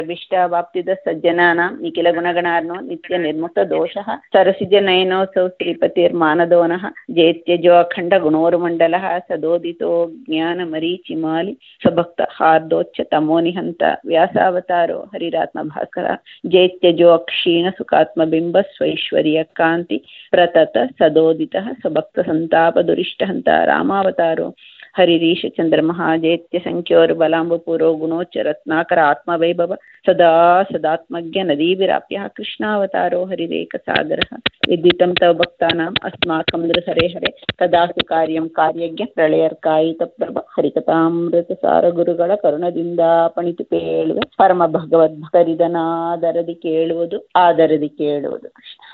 ಭೀಷ್ಟಾವಾಪ್ತಿದ ಸಜ್ಜನಾನಾಂ ನಿಖಿಲ ಗುಣಗಣಾರ್ನೋ ನಿತ್ಯ ನಿರ್ಮುಕ್ತ ದೋಷಃ ಸರಸಿಜ ನಯನೋತ್ಸವ ಶ್ರೀಪತಿರ್ಮಾನದೋನಃ ಜೇತ್ಯಜೋ ಅಖಂಡ ಗುಣೋರ್ಮಂಡಲಃ ಸದೋದಿತೋ ಜ್ಞಾನ ಮರೀಚಿಮಾಲಿ ಸಭಕ್ತ ಹಾರ್ದೋಚ್ಚ ತಮೋನಿಹಂತ ವ್ಯಾಸಾವತಾರೋ ಹರಿರಾತ್ಮ ಭಾಸ್ಕರ ಜೇತ್ಯಜೋ ಅಕ್ಷೀಣ ಸುಖಾತ್ಮಬಿಂಬ ಸ್ವೈಶ್ವರ್ಯ ಕಾಂತಿ ಪ್ರತತ ಸದೋದಿತಃ ಸಭಕ್ತ ಸಂತಾಪ ದುರಿಷ್ಟಹಂತ ರಾಮಾವತಾರೋ ಹರಿರೀಶ ಚಂದ್ರಮಹಾಜೇತ್ಯ ಸಂಖ್ಯೋರ್ ಬಲಾಂಬಪೂರೋ ಗುಣೋಚ್ಚ ರತ್ನಾಕರ ಆತ್ಮವೈಭವ ಸದಾ ಸದಾತ್ಮಜ್ಞ ನದೀವಿರಾಪ್ಯ ಕೃಷ್ಣಾವತಾರೋ ಹರಿರೇಕ ಸಾಗರ ವಿದ್ಯುತಂ ತವ ಭಕ್ತಾನಾಂ ಅಸ್ಮಾಕಂ ನೃಹರೆ ಹರೆ ತದಾಸು ಕಾರ್ಯಂ ಕಾರ್ಯಜ್ಞ ಪ್ರಳಯರ್ಕಾಯಿತ ಪ್ರಭ ಹರಿಕಥಾಮೃತ ಸಾರ ಗುರುಗಳ ಕರುಣದಿಂದ ಪಣಿತು ಕೇಳುವೆ ಪರಮ ಭಗವದ್ಭಕ್ತರಿದನಾದರದಿ ಕೇಳುವುದು ಆದರದಿ ಕೇಳುವುದು.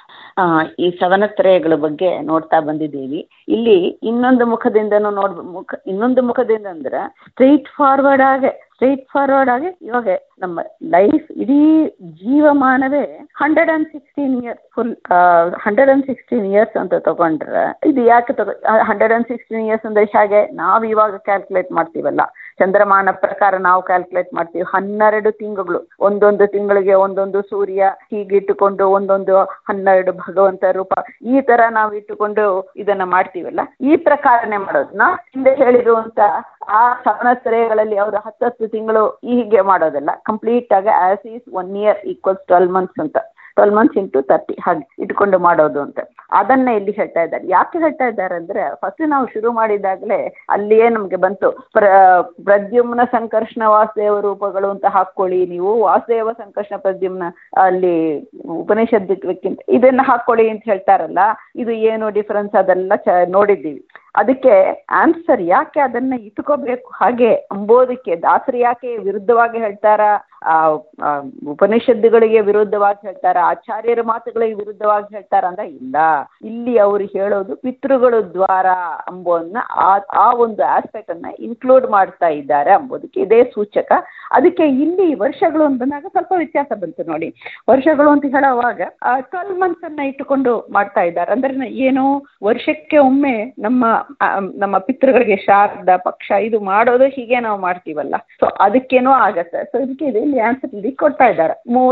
ಈ ಸವನತ್ರಯಗಳ ಬಗ್ಗೆ ನೋಡ್ತಾ ಬಂದಿದ್ದೀವಿ. ಇಲ್ಲಿ ಇನ್ನೊಂದು ಮುಖದಿಂದನೂ ಇನ್ನೊಂದು ಮುಖದಿಂದ ಅಂದ್ರೆ ಸ್ಟ್ರೈಟ್ ಫಾರ್ವರ್ಡ್ ಆಗಿ ಇವಾಗ ನಮ್ಮ ಲೈಫ್ ಇಡೀ ಜೀವಮಾನವೇ 116 ಇಯರ್ಸ್ ಫುಲ್ 116 ಇಯರ್ಸ್ ಅಂತ ತಗೊಂಡ್ರೆ ಇದು ಯಾಕೆ 116 ಇಯರ್ಸ್ ಅಂದ್ರೆ ಹಾಗೆ ನಾವು ಇವಾಗ ಕ್ಯಾಲ್ಕುಲೇಟ್ ಮಾಡ್ತೀವಲ್ಲ, ಚಂದ್ರಮಾನ ಪ್ರಕಾರ ನಾವು ಕ್ಯಾಲ್ಕುಲೇಟ್ ಮಾಡ್ತೀವಿ. 12 ತಿಂಗಳು, ಒಂದೊಂದು ತಿಂಗಳಿಗೆ ಒಂದೊಂದು ಸೂರ್ಯ ಹೀಗಿಟ್ಟುಕೊಂಡು ಒಂದೊಂದು 12 ಭಗವಂತ ರೂಪ ಈ ತರ ನಾವು ಇಟ್ಟುಕೊಂಡು ಇದನ್ನ ಮಾಡ್ತೀವಲ್ಲ, ಈ ಪ್ರಕಾರನೇ ಮಾಡೋದು. ನಾವು ಹಿಂದೆ ಹೇಳಿರುವಂತ ಆ ಸವನತ್ರಯಗಳಲ್ಲಿ ಅವರು 10 ತಿಂಗಳು ಹೀಗೆ ಮಾಡೋದಲ್ಲ, ಕಂಪ್ಲೀಟ್ ಆಗಿ as is 1 year equals 12 months ಅಂತ 12 ಮಂತ್ಸ್ ಇಂಟು 30 ಹಾಗೆ ಇಟ್ಕೊಂಡು ಮಾಡೋದು ಅಂತ ಅದನ್ನ ಇಲ್ಲಿ ಹೇಳ್ತಾ ಇದ್ದಾರೆ. ಯಾಕೆ ಹೇಳ್ತಾ ಇದ್ದಾರೆ ಅಂದ್ರೆ ಫಸ್ಟ್ ನಾವು ಶುರು ಮಾಡಿದಾಗಲೇ ಅಲ್ಲಿಯೇ ನಮ್ಗೆ ಬಂತು ಪ್ರದ್ಯುಮ್ನ ಸಂಕರ್ಷಣ ವಾಸುದೇವ ರೂಪಗಳು ಅಂತ ಹಾಕೊಳ್ಳಿ ನೀವು, ವಾಸುದೇವ ಸಂಕರ್ಷಣ ಪ್ರದ್ಯುಮ್ನ ಅಲ್ಲಿ ಉಪನಿಷದಕ್ಕಿಂತ ಇದನ್ನ ಹಾಕೊಳ್ಳಿ ಅಂತ ಹೇಳ್ತಾರಲ್ಲ, ಇದು ಏನು ಡಿಫರೆನ್ಸ್ ಅದೆಲ್ಲ ನೋಡಿದ್ದೀವಿ. ಅದಕ್ಕೆ ಆನ್ಸರ್ ಯಾಕೆ ಅದನ್ನ ಇಟ್ಕೋಬೇಕು ಹಾಗೆ ಅಂಬೋದಕ್ಕೆ ದಾಸರು ಯಾಕೆ ವಿರುದ್ಧವಾಗಿ ಹೇಳ್ತಾರ, ಉಪನಿಷತ್ತುಗಳಿಗೆ ವಿರುದ್ಧವಾಗಿ ಹೇಳ್ತಾರ, ಆಚಾರ್ಯರ ಮಾತುಗಳಿಗೆ ವಿರುದ್ಧವಾಗಿ ಹೇಳ್ತಾರ ಅಂದ್ರೆ ಇಲ್ಲ, ಇಲ್ಲಿ ಅವರು ಹೇಳೋದು ಪಿತೃಗಳ ದ್ವಾರ ಅಂಬೋದನ್ನ ಆ ಒಂದು ಆಸ್ಪೆಕ್ಟ್ ಅನ್ನ ಇನ್ಕ್ಲೂಡ್ ಮಾಡ್ತಾ ಇದ್ದಾರೆ ಅಂಬೋದಕ್ಕೆ ಇದೇ ಸೂಚಕ. ಅದಕ್ಕೆ ಇಲ್ಲಿ ವರ್ಷಗಳು ಅಂತ ಬಂದಾಗ ಸ್ವಲ್ಪ ವ್ಯತ್ಯಾಸ ಬಂತು ನೋಡಿ. ವರ್ಷಗಳು ಅಂತ ಹೇಳುವಾಗ 12 ಮಂತ್ಸ್ ಅನ್ನ ಇಟ್ಟುಕೊಂಡು ಮಾಡ್ತಾ ಇದ್ದಾರೆ ಅಂದ್ರೆ ಏನು, ವರ್ಷಕ್ಕೆ ಒಮ್ಮೆ ನಮ್ಮ ಪಿತೃಗಳಿಗೆ ಶ್ರಾದ್ದ ಪಕ್ಷ ಇದು ಮಾಡೋದು ಹೀಗೆ ನಾವು ಮಾಡ್ತೀವಲ್ಲ, ಸೊ ಅದಕ್ಕೇನೋ ಆಗತ್ತೆ. ಸೊ ಇದಕ್ಕೆ ಇಲ್ಲಿ ಆನ್ಸರ್ ಇಲ್ಲಿ ಕೊಡ್ತಾ ಇದ್ದಾರೆ.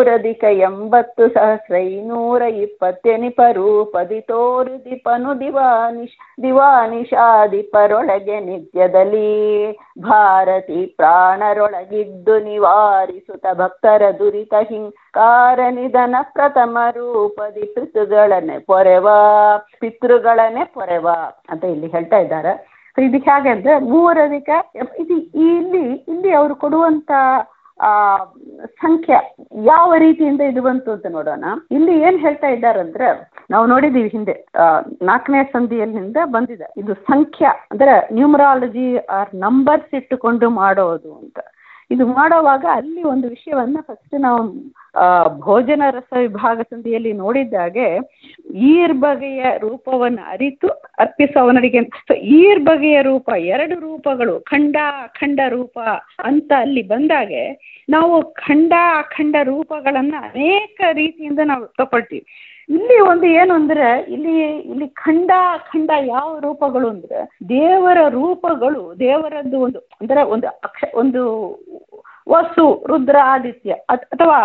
3,80,520 ರೂಪದಿ ತೋರು ದಿಪನು ದಿವಾನಿಷಾದಿಪರೊಳಗೆ ನಿತ್ಯದಲ್ಲಿ ಭಾರತಿ ಪ್ರಾಣರೊಳಗಿದ್ದು ನಿವಾರಿಸುತ್ತ ಭಕ್ತರ ದುರಿತ ಹಿಂಕಾರ ನಿಧನ ಪ್ರಥಮ ರೂಪದಿ ಪಿತೃಗಳನ್ನೇ ಪೊರೆವ ಅಂತ ಇಲ್ಲಿ ಹೇಳ್ತಾ ಇದ್ದಾರೆ. ಇದು ಹೇಗೆ ಅಂದ್ರೆ 3 ಇದು ಇಲ್ಲಿ ಅವರು ಕೊಡುವಂತ ಸಂಖ್ಯೆ ಯಾವ ರೀತಿಯಿಂದ ಇದು ಬಂತು ಅಂತ ನೋಡೋಣ. ಇಲ್ಲಿ ಏನ್ ಹೇಳ್ತಾ ಇದ್ದಾರಂದ್ರೆ ನಾವು ನೋಡಿದೀವಿ ಹಿಂದೆ 4ನೇ ಸಂಧಿಯಲ್ಲಿಂದ ಬಂದಿದೆ. ಇದು ಸಂಖ್ಯಾ ಅಂದ್ರೆ ನ್ಯೂಮರಾಲಜಿ ಆರ್ ನಂಬರ್ಸ್ ಇಟ್ಟುಕೊಂಡು ಮಾಡೋದು ಅಂತ. ಇದು ಮಾಡುವಾಗ ಅಲ್ಲಿ ಒಂದು ವಿಷಯವನ್ನ ಫಸ್ಟ್ ನಾವು ಭೋಜನ ರಸ ವಿಭಾಗ ಸಂಧಿಯಲ್ಲಿ ನೋಡಿದ್ದಾಗೆ ಈರ್ಬಗೆಯ ರೂಪವನ್ನು ಅರಿತು ಅರ್ಪಿಸವನಡಿಗೆ ಈರ್ಬಗೆಯ ರೂಪ 2 ರೂಪಗಳು ಖಂಡ ರೂಪ ಅಂತ ಅಲ್ಲಿ ಬಂದಾಗೆ ನಾವು ಅಖಂಡ ರೂಪಗಳನ್ನ ಅನೇಕ ರೀತಿಯಿಂದ ನಾವು ತಗೊಳ್ತೀವಿ. ಇಲ್ಲಿ ಒಂದು ಏನು ಅಂದ್ರೆ ಇಲ್ಲಿ ಖಂಡ ಯಾವ ರೂಪಗಳು ಅಂದ್ರೆ ದೇವರ ರೂಪಗಳು, ದೇವರದ್ದು ಒಂದು ವಸು ರುದ್ರ ಆದಿತ್ಯ ಅಥವಾ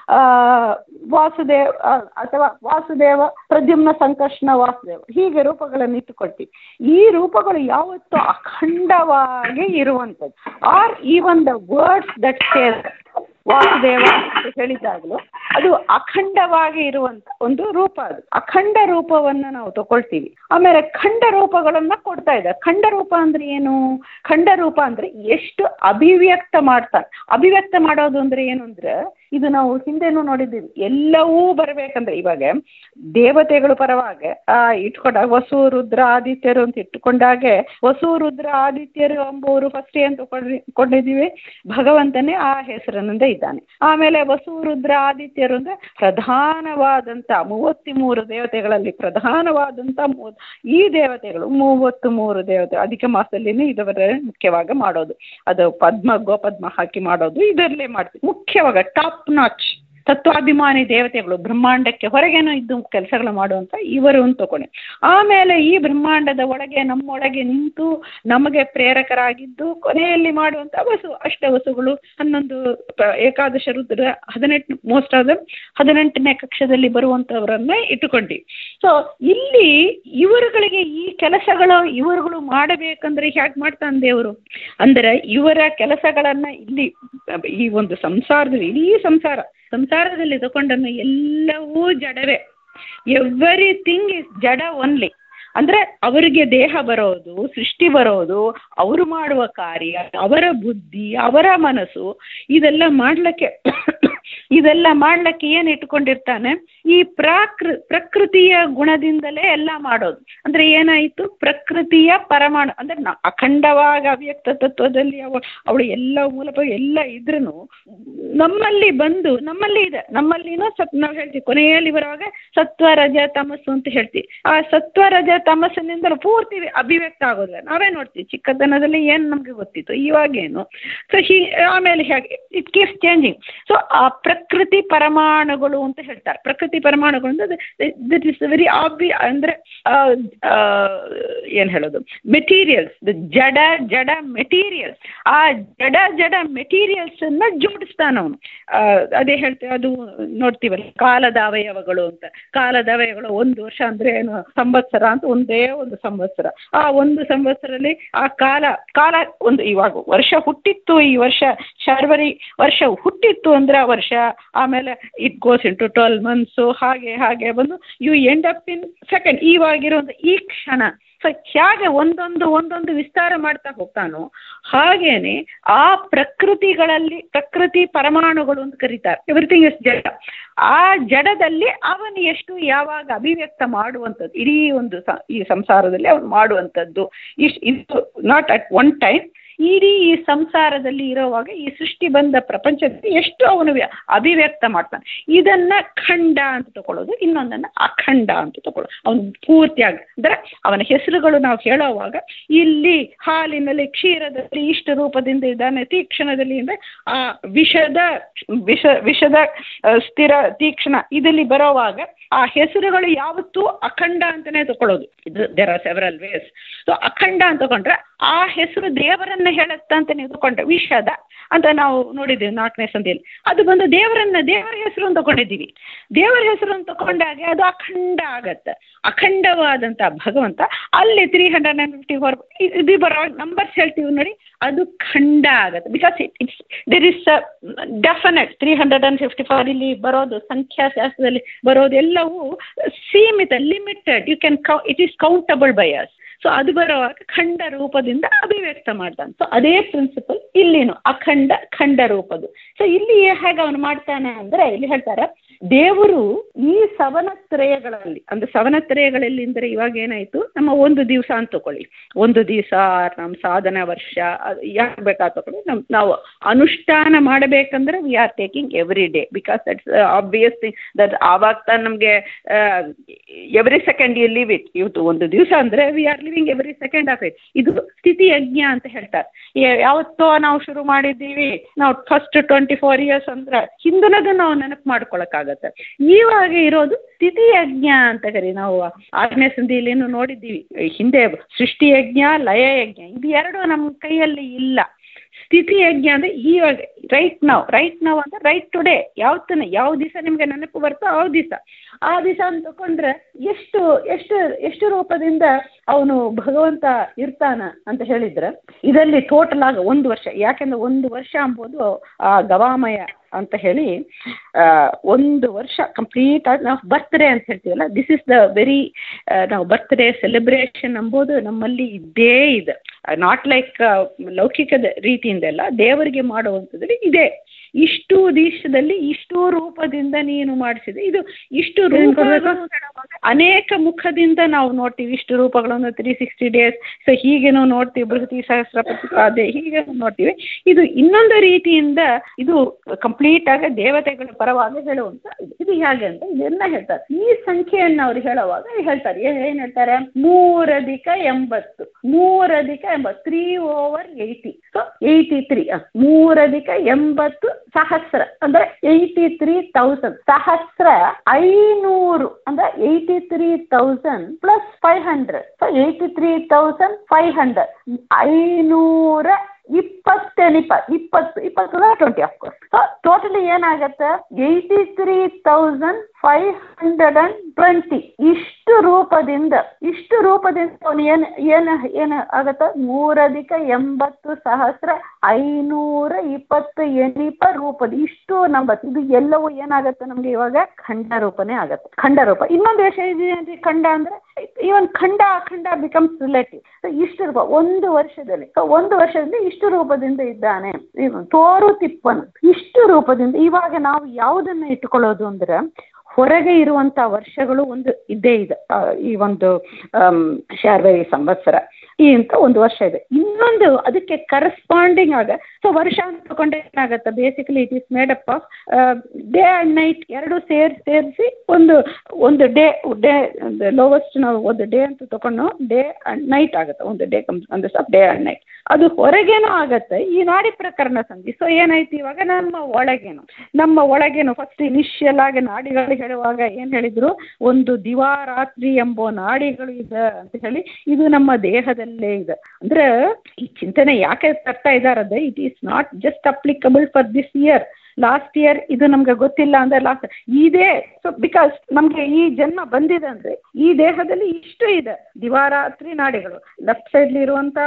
ವಾಸುದೇವ ಪ್ರದ್ಯುಮ್ನ ಸಂಕರ್ಷಣ ವಾಸುದೇವ ಹೀಗೆ ರೂಪಗಳನ್ನು ಇಟ್ಟುಕೊಳ್ತೀವಿ. ಈ ರೂಪಗಳು ಯಾವತ್ತೂ ಅಖಂಡವಾಗಿ ಇರುವಂಥದ್ದು. Or even the words that say Vasudeva ಅಂತ ಹೇಳಿದಾಗಲೂ ಅದು ಅಖಂಡವಾಗಿ ಇರುವಂತ ಒಂದು ರೂಪ. ಅದು ಅಖಂಡ ರೂಪವನ್ನು ನಾವು ತಗೊಳ್ತೀವಿ. ಆಮೇಲೆ ಖಂಡ ರೂಪಗಳನ್ನ ಕೊಡ್ತಾ ಇದ್ದಾರೆ. ಖಂಡ ರೂಪ ಅಂದ್ರೆ ಏನು? ಖಂಡ ರೂಪ ಅಂದ್ರೆ ಎಷ್ಟು ಅಭಿವ್ಯಕ್ತ ಮಾಡೋದು ಅಂದ್ರೆ ಏನು ಅಂದ್ರೆ ಇದು ನಾವು ಹಿಂದೆನೂ ನೋಡಿದ್ದೀವಿ. ಎಲ್ಲವೂ ಬರಬೇಕಂದ್ರೆ ಇವಾಗ ದೇವತೆಗಳು ಪರವಾಗ ಇಟ್ಕೊಂಡಾಗ ವಸು ರುದ್ರ ಆದಿತ್ಯರು ಅಂತ ಇಟ್ಟುಕೊಂಡಾಗೆ ವಸು ರುದ್ರ ಆದಿತ್ಯರು ಎಂಬುವರು ಫಸ್ಟ್ ಏನ್ ಕೊಂಡಿದ್ದೀವಿ, ಭಗವಂತನೇ ಆ ಹೆಸರಿನಿಂದ ಇದ್ದಾನೆ. ಆಮೇಲೆ ವಸು ರುದ್ರ ಆದಿತ್ಯರು ಅಂದ್ರೆ ಪ್ರಧಾನವಾದಂತ 33 ದೇವತೆಗಳಲ್ಲಿ ಪ್ರಧಾನವಾದಂತ ಈ ದೇವತೆಗಳು 33 ದೇವತೆ ಅಧಿಕ ಮಾಸದಲ್ಲಿ ಇದರ ಮುಖ್ಯವಾಗಿ ಮಾಡೋದು. ಅದು ಗೋಪದ್ಮ ಹಾಕಿ ಮಾಡೋದು ಇದರಲ್ಲೇ ಮಾಡ್ತೀವಿ. ಮುಖ್ಯವಾಗ ಟಾಪ್ ನಾಚ್ ತತ್ವಾಭಿಮಾನಿ ದೇವತೆಗಳು, ಬ್ರಹ್ಮಾಂಡಕ್ಕೆ ಹೊರಗೇನೋ ಇದ್ದು ಕೆಲಸಗಳು ಮಾಡುವಂಥ ಇವರು ಅಂತ ತಗೊಂಡೆ. ಆಮೇಲೆ ಈ ಬ್ರಹ್ಮಾಂಡದ ಒಳಗೆ ನಮ್ಮೊಳಗೆ ನಿಂತು ನಮಗೆ ಪ್ರೇರಕರಾಗಿದ್ದು ಕೊನೆಯಲ್ಲಿ ಮಾಡುವಂಥ ಅಷ್ಟವಸುಗಳು 11 ಏಕಾದಶ ರುದ್ರ 18 ಮೋಸ್ಟ್ ಆಫ್ ದಮ್ 18ನೇ ಕಕ್ಷದಲ್ಲಿ ಬರುವಂಥವರನ್ನೇ ಇಟ್ಟುಕೊಂಡು. ಸೊ ಇಲ್ಲಿ ಇವರುಗಳಿಗೆ ಈ ಕೆಲಸಗಳು ಇವರುಗಳು ಮಾಡಬೇಕಂದ್ರೆ ಹೇಗೆ ಮಾಡ್ತಾನೆ ದೇವರು ಅಂದರೆ ಇವರ ಕೆಲಸಗಳನ್ನ ಇಲ್ಲಿ ಈ ಒಂದು ಸಂಸಾರದಲ್ಲಿ ಇಡೀ ಸಂಸಾರದಲ್ಲಿ ತಗೊಂಡನ್ನು ಎಲ್ಲವೂ ಜಡವೇ. Everything is jada only. ಅಂದ್ರೆ ಅವರಿಗೆ ದೇಹ ಬರೋದು, ಸೃಷ್ಟಿ ಬರೋದು, ಅವರು ಮಾಡುವ ಕಾರ್ಯ, ಅವರ ಬುದ್ಧಿ, ಅವರ ಮನಸ್ಸು, ಇದೆಲ್ಲ ಮಾಡ್ಲಿಕ್ಕೆ ಏನು ಇಟ್ಕೊಂಡಿರ್ತಾನೆ, ಈ ಪ್ರಕೃತಿಯ ಗುಣದಿಂದಲೇ ಎಲ್ಲ ಮಾಡೋದು. ಅಂದ್ರೆ ಏನಾಯಿತು, ಪ್ರಕೃತಿಯ ಪರಮಾಣು ಅಂದ್ರೆ ಅಖಂಡವಾಗಿ ಅವ್ಯಕ್ತ ತತ್ವದಲ್ಲಿ ಅವಳು ಎಲ್ಲ ಮೂಲಕ ಎಲ್ಲ ಇದ್ರೂ ನಮ್ಮಲ್ಲಿ ಬಂದು ನಮ್ಮಲ್ಲಿ ಇದೆ, ನಮ್ಮಲ್ಲಿನೂ ನಾವು ಹೇಳ್ತೀವಿ ಕೊನೆಯಲ್ಲಿ ಬರುವಾಗ ಸತ್ವ ರಜ ತಮಸ್ಸು ಅಂತ ಹೇಳ್ತೀವಿ. ಆ ಸತ್ವ ರಜ ತಮಸ್ಸಿನಿಂದ ಪೂರ್ತಿ ಅಭಿವ್ಯಕ್ತ ಆಗೋದಿಲ್ಲ. ನಾವೇ ನೋಡ್ತೀವಿ ಚಿಕ್ಕತನದಲ್ಲಿ ಏನು ನಮ್ಗೆ ಗೊತ್ತಿತ್ತು, ಇವಾಗೇನು. ಸೊ ಆಮೇಲೆ ಹೇಗೆ ಇಟ್ ಕೀಪ್ಸ್ ಚೇಂಜಿಂಗ್. ಸೊ ಆ ಪ್ರಕೃತಿ ಪರಮಾಣುಗಳು ಅಂತ ಹೇಳ್ತಾರೆ. ಪ್ರಕೃತಿ ಪರಮಾಣುಗಳು ಅಂದ್ರೆ ದಟ್ ಇಸ್ ವೆರಿ ಆಬ್ವಿ. ಅಂದ್ರೆ ಏನು ಹೇಳೋದು, ಮೆಟೀರಿಯಲ್ಸ್, ಜಡ ಮೆಟೀರಿಯಲ್ಸ್. ಆ ಜಡ ಮೆಟೀರಿಯಲ್ಸ್ ಅನ್ನ ಜೋಡಿಸ್ತಾನ ಅವನು. ಅದೇ ಹೇಳ್ತೇವೆ, ಅದು ನೋಡ್ತೀವಲ್ಲ ಕಾಲದ ಅವಯವಗಳು ಅಂತ. ಕಾಲದ ಅವಯವಗಳು 1 ವರ್ಷ ಅಂದ್ರೆ ಏನು, ಸಂವತ್ಸರ ಅಂತ ಒಂದೇ ಒಂದು ಸಂವತ್ಸರ. ಆ ಒಂದು ಸಂವತ್ಸರಲ್ಲಿ ಆ ಕಾಲ ಒಂದು ಇವಾಗ ವರ್ಷ ಹುಟ್ಟಿತ್ತು, ಈ ವರ್ಷ ಶರ್ವರಿ ವರ್ಷ ಹುಟ್ಟಿತ್ತು ಅಂದ್ರೆ ಆ ವರ್ಷ, ಆಮೇಲೆ ಇಟ್ ಗೋಸ್ ಇಂಟು 12 months, ಹಾಗೆ ಬಂದು you end up in second. ಇವಾಗಿರುವಂಥ ಈ ಕ್ಷಣ. ಸೊ ಹೇಗೆ ಒಂದೊಂದು ವಿಸ್ತಾರ ಮಾಡ್ತಾ ಹೋಗ್ತಾನೋ ಹಾಗೇನೆ ಆ ಪ್ರಕೃತಿ ಪರಮಾಣುಗಳು ಅಂತ ಕರೀತಾರೆ. ಎವ್ರಿಥಿಂಗ್ ಇಸ್ ಜಡ. ಆ ಜಡದಲ್ಲಿ ಅವನು ಎಷ್ಟು ಯಾವಾಗ ಅಭಿವ್ಯಕ್ತ ಮಾಡುವಂಥದ್ದು, ಇಡೀ ಒಂದು ಈ ಸಂಸಾರದಲ್ಲಿ ಅವನು ಮಾಡುವಂಥದ್ದು ಇದು ನಾಟ್ ಅಟ್ ಒನ್ ಟೈಮ್. ಇಡೀ ಈ ಸಂಸಾರದಲ್ಲಿ ಇರೋವಾಗ ಈ ಸೃಷ್ಟಿ ಬಂದ ಪ್ರಪಂಚದಲ್ಲಿ ಎಷ್ಟು ಅವನು ಅಭಿವ್ಯಕ್ತ ಮಾಡ್ತಾನೆ. ಇದನ್ನ ಖಂಡ ಅಂತ ತಗೊಳ್ಳೋದು, ಇನ್ನೊಂದನ್ನು ಅಖಂಡ ಅಂತ ತಗೊಳ್ಳೋದು. ಅವನು ಪೂರ್ತಿಯಾಗಿ ಅಂದ್ರೆ ಅವನ ಹೆಸರುಗಳು ನಾವು ಹೇಳೋವಾಗ ಇಲ್ಲಿ ಹಾಲಿನಲ್ಲಿ ಕ್ಷೀರದಲ್ಲಿ ಇಷ್ಟು ರೂಪದಿಂದ ಇದ್ದಾನೆ, ತೀಕ್ಷ್ಣದಲ್ಲಿ ಅಂದ್ರೆ ಆ ವಿಷದ ಸ್ಥಿರ ತೀಕ್ಷ್ಣ ಇದರಲ್ಲಿ ಬರೋವಾಗ ಆ ಹೆಸರುಗಳು ಯಾವತ್ತೂ ಅಖಂಡ ಅಂತಾನೆ ತಗೊಳ್ಳೋದು. ಇದು there are several ways. So ಅಖಂಡ ಅಂತ ತಗೊಂಡ್ರೆ ಆ ಹೆಸರು ದೇವರನ್ನ ಹೇಳುತ್ತ ಅಂತ ನೀವು ತಗೊಂಡ್ರೆ ವಿಷದ ಅಂತ ನಾವು ನೋಡಿದ್ದೀವಿ 4ನೇ ಸಂಧಿಯಲ್ಲಿ. ಅದು ಬಂದು ದೇವರ ಹೆಸರು ಅಂತ ತಗೊಂಡಿದ್ದೀವಿ. ದೇವರ ಹೆಸರು ಅಂತ ತಗೊಂಡಾಗ ಅದು ಅಖಂಡ ಆಗತ್ತೆ. ಅಖಂಡವಾದಂಥ ಭಗವಂತ ಅಲ್ಲಿ 354 ಇದು ಬರೋ ನಂಬರ್ಸ್ ಹೇಳ್ತೀವಿ ನೋಡಿ, ಅದು ಖಂಡ ಆಗತ್ತೆ. Because it's there is definite 354 ಇಲ್ಲಿ ಬರೋದು ಸಂಖ್ಯಾಶಾಸ್ತ್ರದಲ್ಲಿ ಬರೋದೆಲ್ಲವೂ ಸೀಮಿತ, limited. You can it is countable by us. So ಅದು ಬರುವಾಗ ಖಂಡ ರೂಪದಿಂದ ಅಭಿವ್ಯಕ್ತ ಮಾಡ್ತಾನೆ. ಸೊ ಅದೇ ಪ್ರಿನ್ಸಿಪಲ್ ಇಲ್ಲಿನು ಖಂಡ ರೂಪದ್ದು. ಸೊ ಇಲ್ಲಿ ಹೇಗೆ ಅವನು ಮಾಡ್ತಾನೆ ಅಂದ್ರೆ ಇಲ್ಲಿ ಹೇಳ್ತಾರೆ, ದೇವರು ಈ ಸವನತ್ರಯಗಳಲ್ಲಿ ಅಂದ್ರೆ ಸವನತ್ರಯಗಳಲ್ಲಿ ಅಂದರೆ ಇವಾಗ ಏನಾಯ್ತು, ನಮ್ಮ ಒಂದು ದಿವಸ ಅಂತ ತಗೊಳ್ಳಿ, ಒಂದು ದಿವಸ ನಮ್ಮ ಸಾಧನ ವರ್ಷ ಯಾಕೆ ಬೇಕಾದ ತಗೊಳ್ಳಿ, ನಾವು ಅನುಷ್ಠಾನ ಮಾಡಬೇಕಂದ್ರೆ we are taking every day, because that's obvious thing that ಆವಾಗ ತಾನು ನಮಗೆ every second you live it. ಇವತ್ತು ಒಂದು ದಿವಸ ಅಂದರೆ we are living every second of it. ಇದು ಸ್ಥಿತಿ ಯಜ್ಞ ಅಂತ ಹೇಳ್ತಾರೆ. ಯಾವತ್ತೋ ನಾವು ಶುರು ಮಾಡಿದ್ದೀವಿ, ನಾವು ಫಸ್ಟ್ 24 years ಅಂದ್ರೆ ಹಿಂದಿನದು ನಾವು ನೆನಪು ಮಾಡ್ಕೊಳಕ್ಕಾಗತ್ತೆ. ಇವಾಗ ಇರೋದು ಸ್ಥಿತಿ ಯಜ್ಞ ಅಂತ ಕರಿ. ನಾವು 6ನೇ ಸಂಧಿಯಲ್ಲಿ ನೋಡಿದ್ದೀವಿ, ಹಿಂದೆ ಸೃಷ್ಟಿ ಯಜ್ಞ ಲಯ ಯಜ್ಞ ಇದು ಎರಡು ನಮ್ಮ ಕೈಯಲ್ಲಿ ಇಲ್ಲ. ಸ್ಥಿತಿ ಯಜ್ಞ ಅಂದರೆ ಇವಾಗ ರೈಟ್ ನಾವು ಅಂದ್ರೆ ರೈಟ್ ಟುಡೇ. ಯಾವ ದಿವಸ ನಿಮಗೆ ನೆನಪು ಬರ್ತೋ ಆ ದಿವಸ ಅಂತ ತಗೊಂಡ್ರೆ ಎಷ್ಟು ರೂಪದಿಂದ ಅವನು ಭಗವಂತ ಇರ್ತಾನ ಅಂತ ಹೇಳಿದ್ರೆ ಇದರಲ್ಲಿ ಟೋಟಲ್ ಆಗ 1 ವರ್ಷ. ಯಾಕೆಂದ್ರೆ 1 ವರ್ಷ ಅಂಬೋದು ಆ ಗವಾಮಯ ಅಂತ ಹೇಳಿ 1 ವರ್ಷ ಕಂಪ್ಲೀಟ್ ಆಗಿ ನಾವು ಬರ್ತ್ಡೇ ಅಂತ ಹೇಳ್ತೀವಲ್ಲ, ದಿಸ್ ಇಸ್ ದ ವೆರಿ ನಾವು ಬರ್ತ್ಡೇ ಸೆಲೆಬ್ರೇಷನ್ ಎಂಬುದು ನಮ್ಮಲ್ಲಿ ಇದ್ದೇ ಇದೆ. ನಾಟ್ ಲೈಕ್ ಲೌಕಿಕದ ರೀತಿಯಿಂದೆಲ್ಲ ದೇವರಿಗೆ ಮಾಡುವಂಥದ್ರಲ್ಲಿ ಇದೆ. ಇಷ್ಟು ದೇಶದಲ್ಲಿ ಇಷ್ಟು ರೂಪದಿಂದ ನೀನು ಮಾಡಿಸಿದೆ, ಇದು ಇಷ್ಟು ರೂಪ ಅನೇಕ ಮುಖದಿಂದ ನಾವು ನೋಡ್ತೀವಿ. ಇಷ್ಟು ರೂಪಗಳನ್ನು 360 days. ಸೊ ಹೀಗೇನೋ ನೋಡ್ತೀವಿ, ಬೃಹತಿ ಸಹಸ್ರಪತಿ ಅದೇ ಹೀಗೆ ನೋಡ್ತೀವಿ. ಇದು ಇನ್ನೊಂದು ರೀತಿಯಿಂದ ಇದು ಕಂಪ್ಲೀಟ್ ಆಗಿ ದೇವತೆಗಳ ಪರವಾಗಿ ಹೇಳುವಂತ ಇದು ಇದು ಹೇಗೆ ಅಂತ ಇದನ್ನ ಹೇಳ್ತಾರೆ. ಈ ಸಂಖ್ಯೆಯನ್ನು ಅವ್ರು ಹೇಳುವಾಗ ಹೇಳ್ತಾರೆ, ಏನ್ ಹೇಳ್ತಾರೆ, 3+80, 3+80, 3/80. ಸೊ 83, 3+80 ಸಹಸ್ರ ಅಂದ್ರೆ 83,000. ಸಹಸ್ರ 500 ಅಂದ್ರೆ 83,000 + 500. ಸೊ 83,500. 520 ಅಫ್ಕೋರ್ಸ್. ಸೊ ಟೋಟಲಿ ಏನಾಗತ್ತೆ, 83,520. ಇಷ್ಟು ರೂಪದಿಂದ ಅವನು ಏನು ಆಗತ್ತ, 3+80 ಸಹಸ್ರ 520 ರೂಪದ ಇಷ್ಟು ನಂಬರ್. ಇದು ಎಲ್ಲವೂ ಏನಾಗತ್ತೆ ನಮ್ಗೆ ಇವಾಗ ಖಂಡ ರೂಪನೇ ಆಗತ್ತೆ. ಖಂಡ ರೂಪ. ಇನ್ನೊಂದು ವಿಷಯ ಇದೆ, ಖಂಡ ಅಂದ್ರೆ ಇವನ್ ಖಂಡ ಅಖಂಡ ಬಿಕಮ್ಸ್ ರಿಲೇಟಿವ್. ಇಷ್ಟು ರೂಪ ಒಂದು ವರ್ಷದಲ್ಲಿ ಇಷ್ಟು ರೂಪದಿಂದ ಇದ್ದಾನೆ ತೋರು ತಿಪ್ಪನು. ಇಷ್ಟು ರೂಪದಿಂದ ಇವಾಗ ನಾವು ಯಾವುದನ್ನ ಇಟ್ಕೊಳ್ಳೋದು ಅಂದ್ರೆ, ಹೊರಗೆ ಇರುವಂತ ವರ್ಷಗಳು ಒಂದು ಇದ್ದೇ ಇದೆ. ಈ ಒಂದು ಶಾರ್ವರಿ ಸಂವತ್ಸರ ಇಂತ ಒಂದು ವರ್ಷ ಇದೆ. ಇನ್ನೊಂದು ಅದಕ್ಕೆ ಕರೆಸ್ಪಾಂಡಿಂಗ್ ಆಗ, ಸೊ ವರ್ಷ ಅಂತ ತಗೊಂಡ್ರೆ ಏನಾಗತ್ತೆ, basically it is made up of day and night. ಎರಡು ಸೇರಿಸಿ ಒಂದು ಡೇ ಲೋವೆಸ್ಟ್ ನಾವು ಒಂದು ಡೇ ಅಂತ ತಗೊಂಡು ಡೇ ಅಂಡ್ ನೈಟ್ ಆಗುತ್ತೆ. ಒಂದು day comes on the day and night. ಅದು ಹೊರಗೇನೋ ಆಗತ್ತೆ ಈ ನಾಡಿ ಪ್ರಕರಣ ಸಂಧಿ. ಸೊ ಏನಾಯ್ತು ಇವಾಗ ನಮ್ಮ ಒಳಗೇನು ಫಸ್ಟ್ ಇನಿಷಿಯಲ್ ಆಗಿ ನಾಡಿಗಳು ಹೇಳುವಾಗ ಏನ್ ಹೇಳಿದ್ರು, ಒಂದು ದಿವಾರಾತ್ರಿ ಎಂಬ ನಾಡಿಗಳು ಇದೆ ಅಂತ ಹೇಳಿ. ಇದು ನಮ್ಮ ದೇಹದಲ್ಲೇ ಇದೆ. ಅಂದ್ರೆ ಈ ಚಿಂತನೆ ಯಾಕೆ ತರ್ತಾ ಇದ್ದಾರದೆ, it is not just applicable for this year. Last year ಇದು ನಮ್ಗೆ ಗೊತ್ತಿಲ್ಲ ಅಂದ್ರೆ ಲಾಸ್ಟ್ ಇದೇ. ಸೊ ಬಿಕಾಸ್ ನಮ್ಗೆ ಈ ಜನ್ಮ ಬಂದಿದೆ ಅಂದ್ರೆ ಈ ದೇಹದಲ್ಲಿ ಇಷ್ಟು ಇದೆ ದಿವಾರಾತ್ರಿ ನಾಡಿಗಳು. ಲೆಫ್ಟ್ ಸೈಡ್ಲಿ ಇರುವಂತ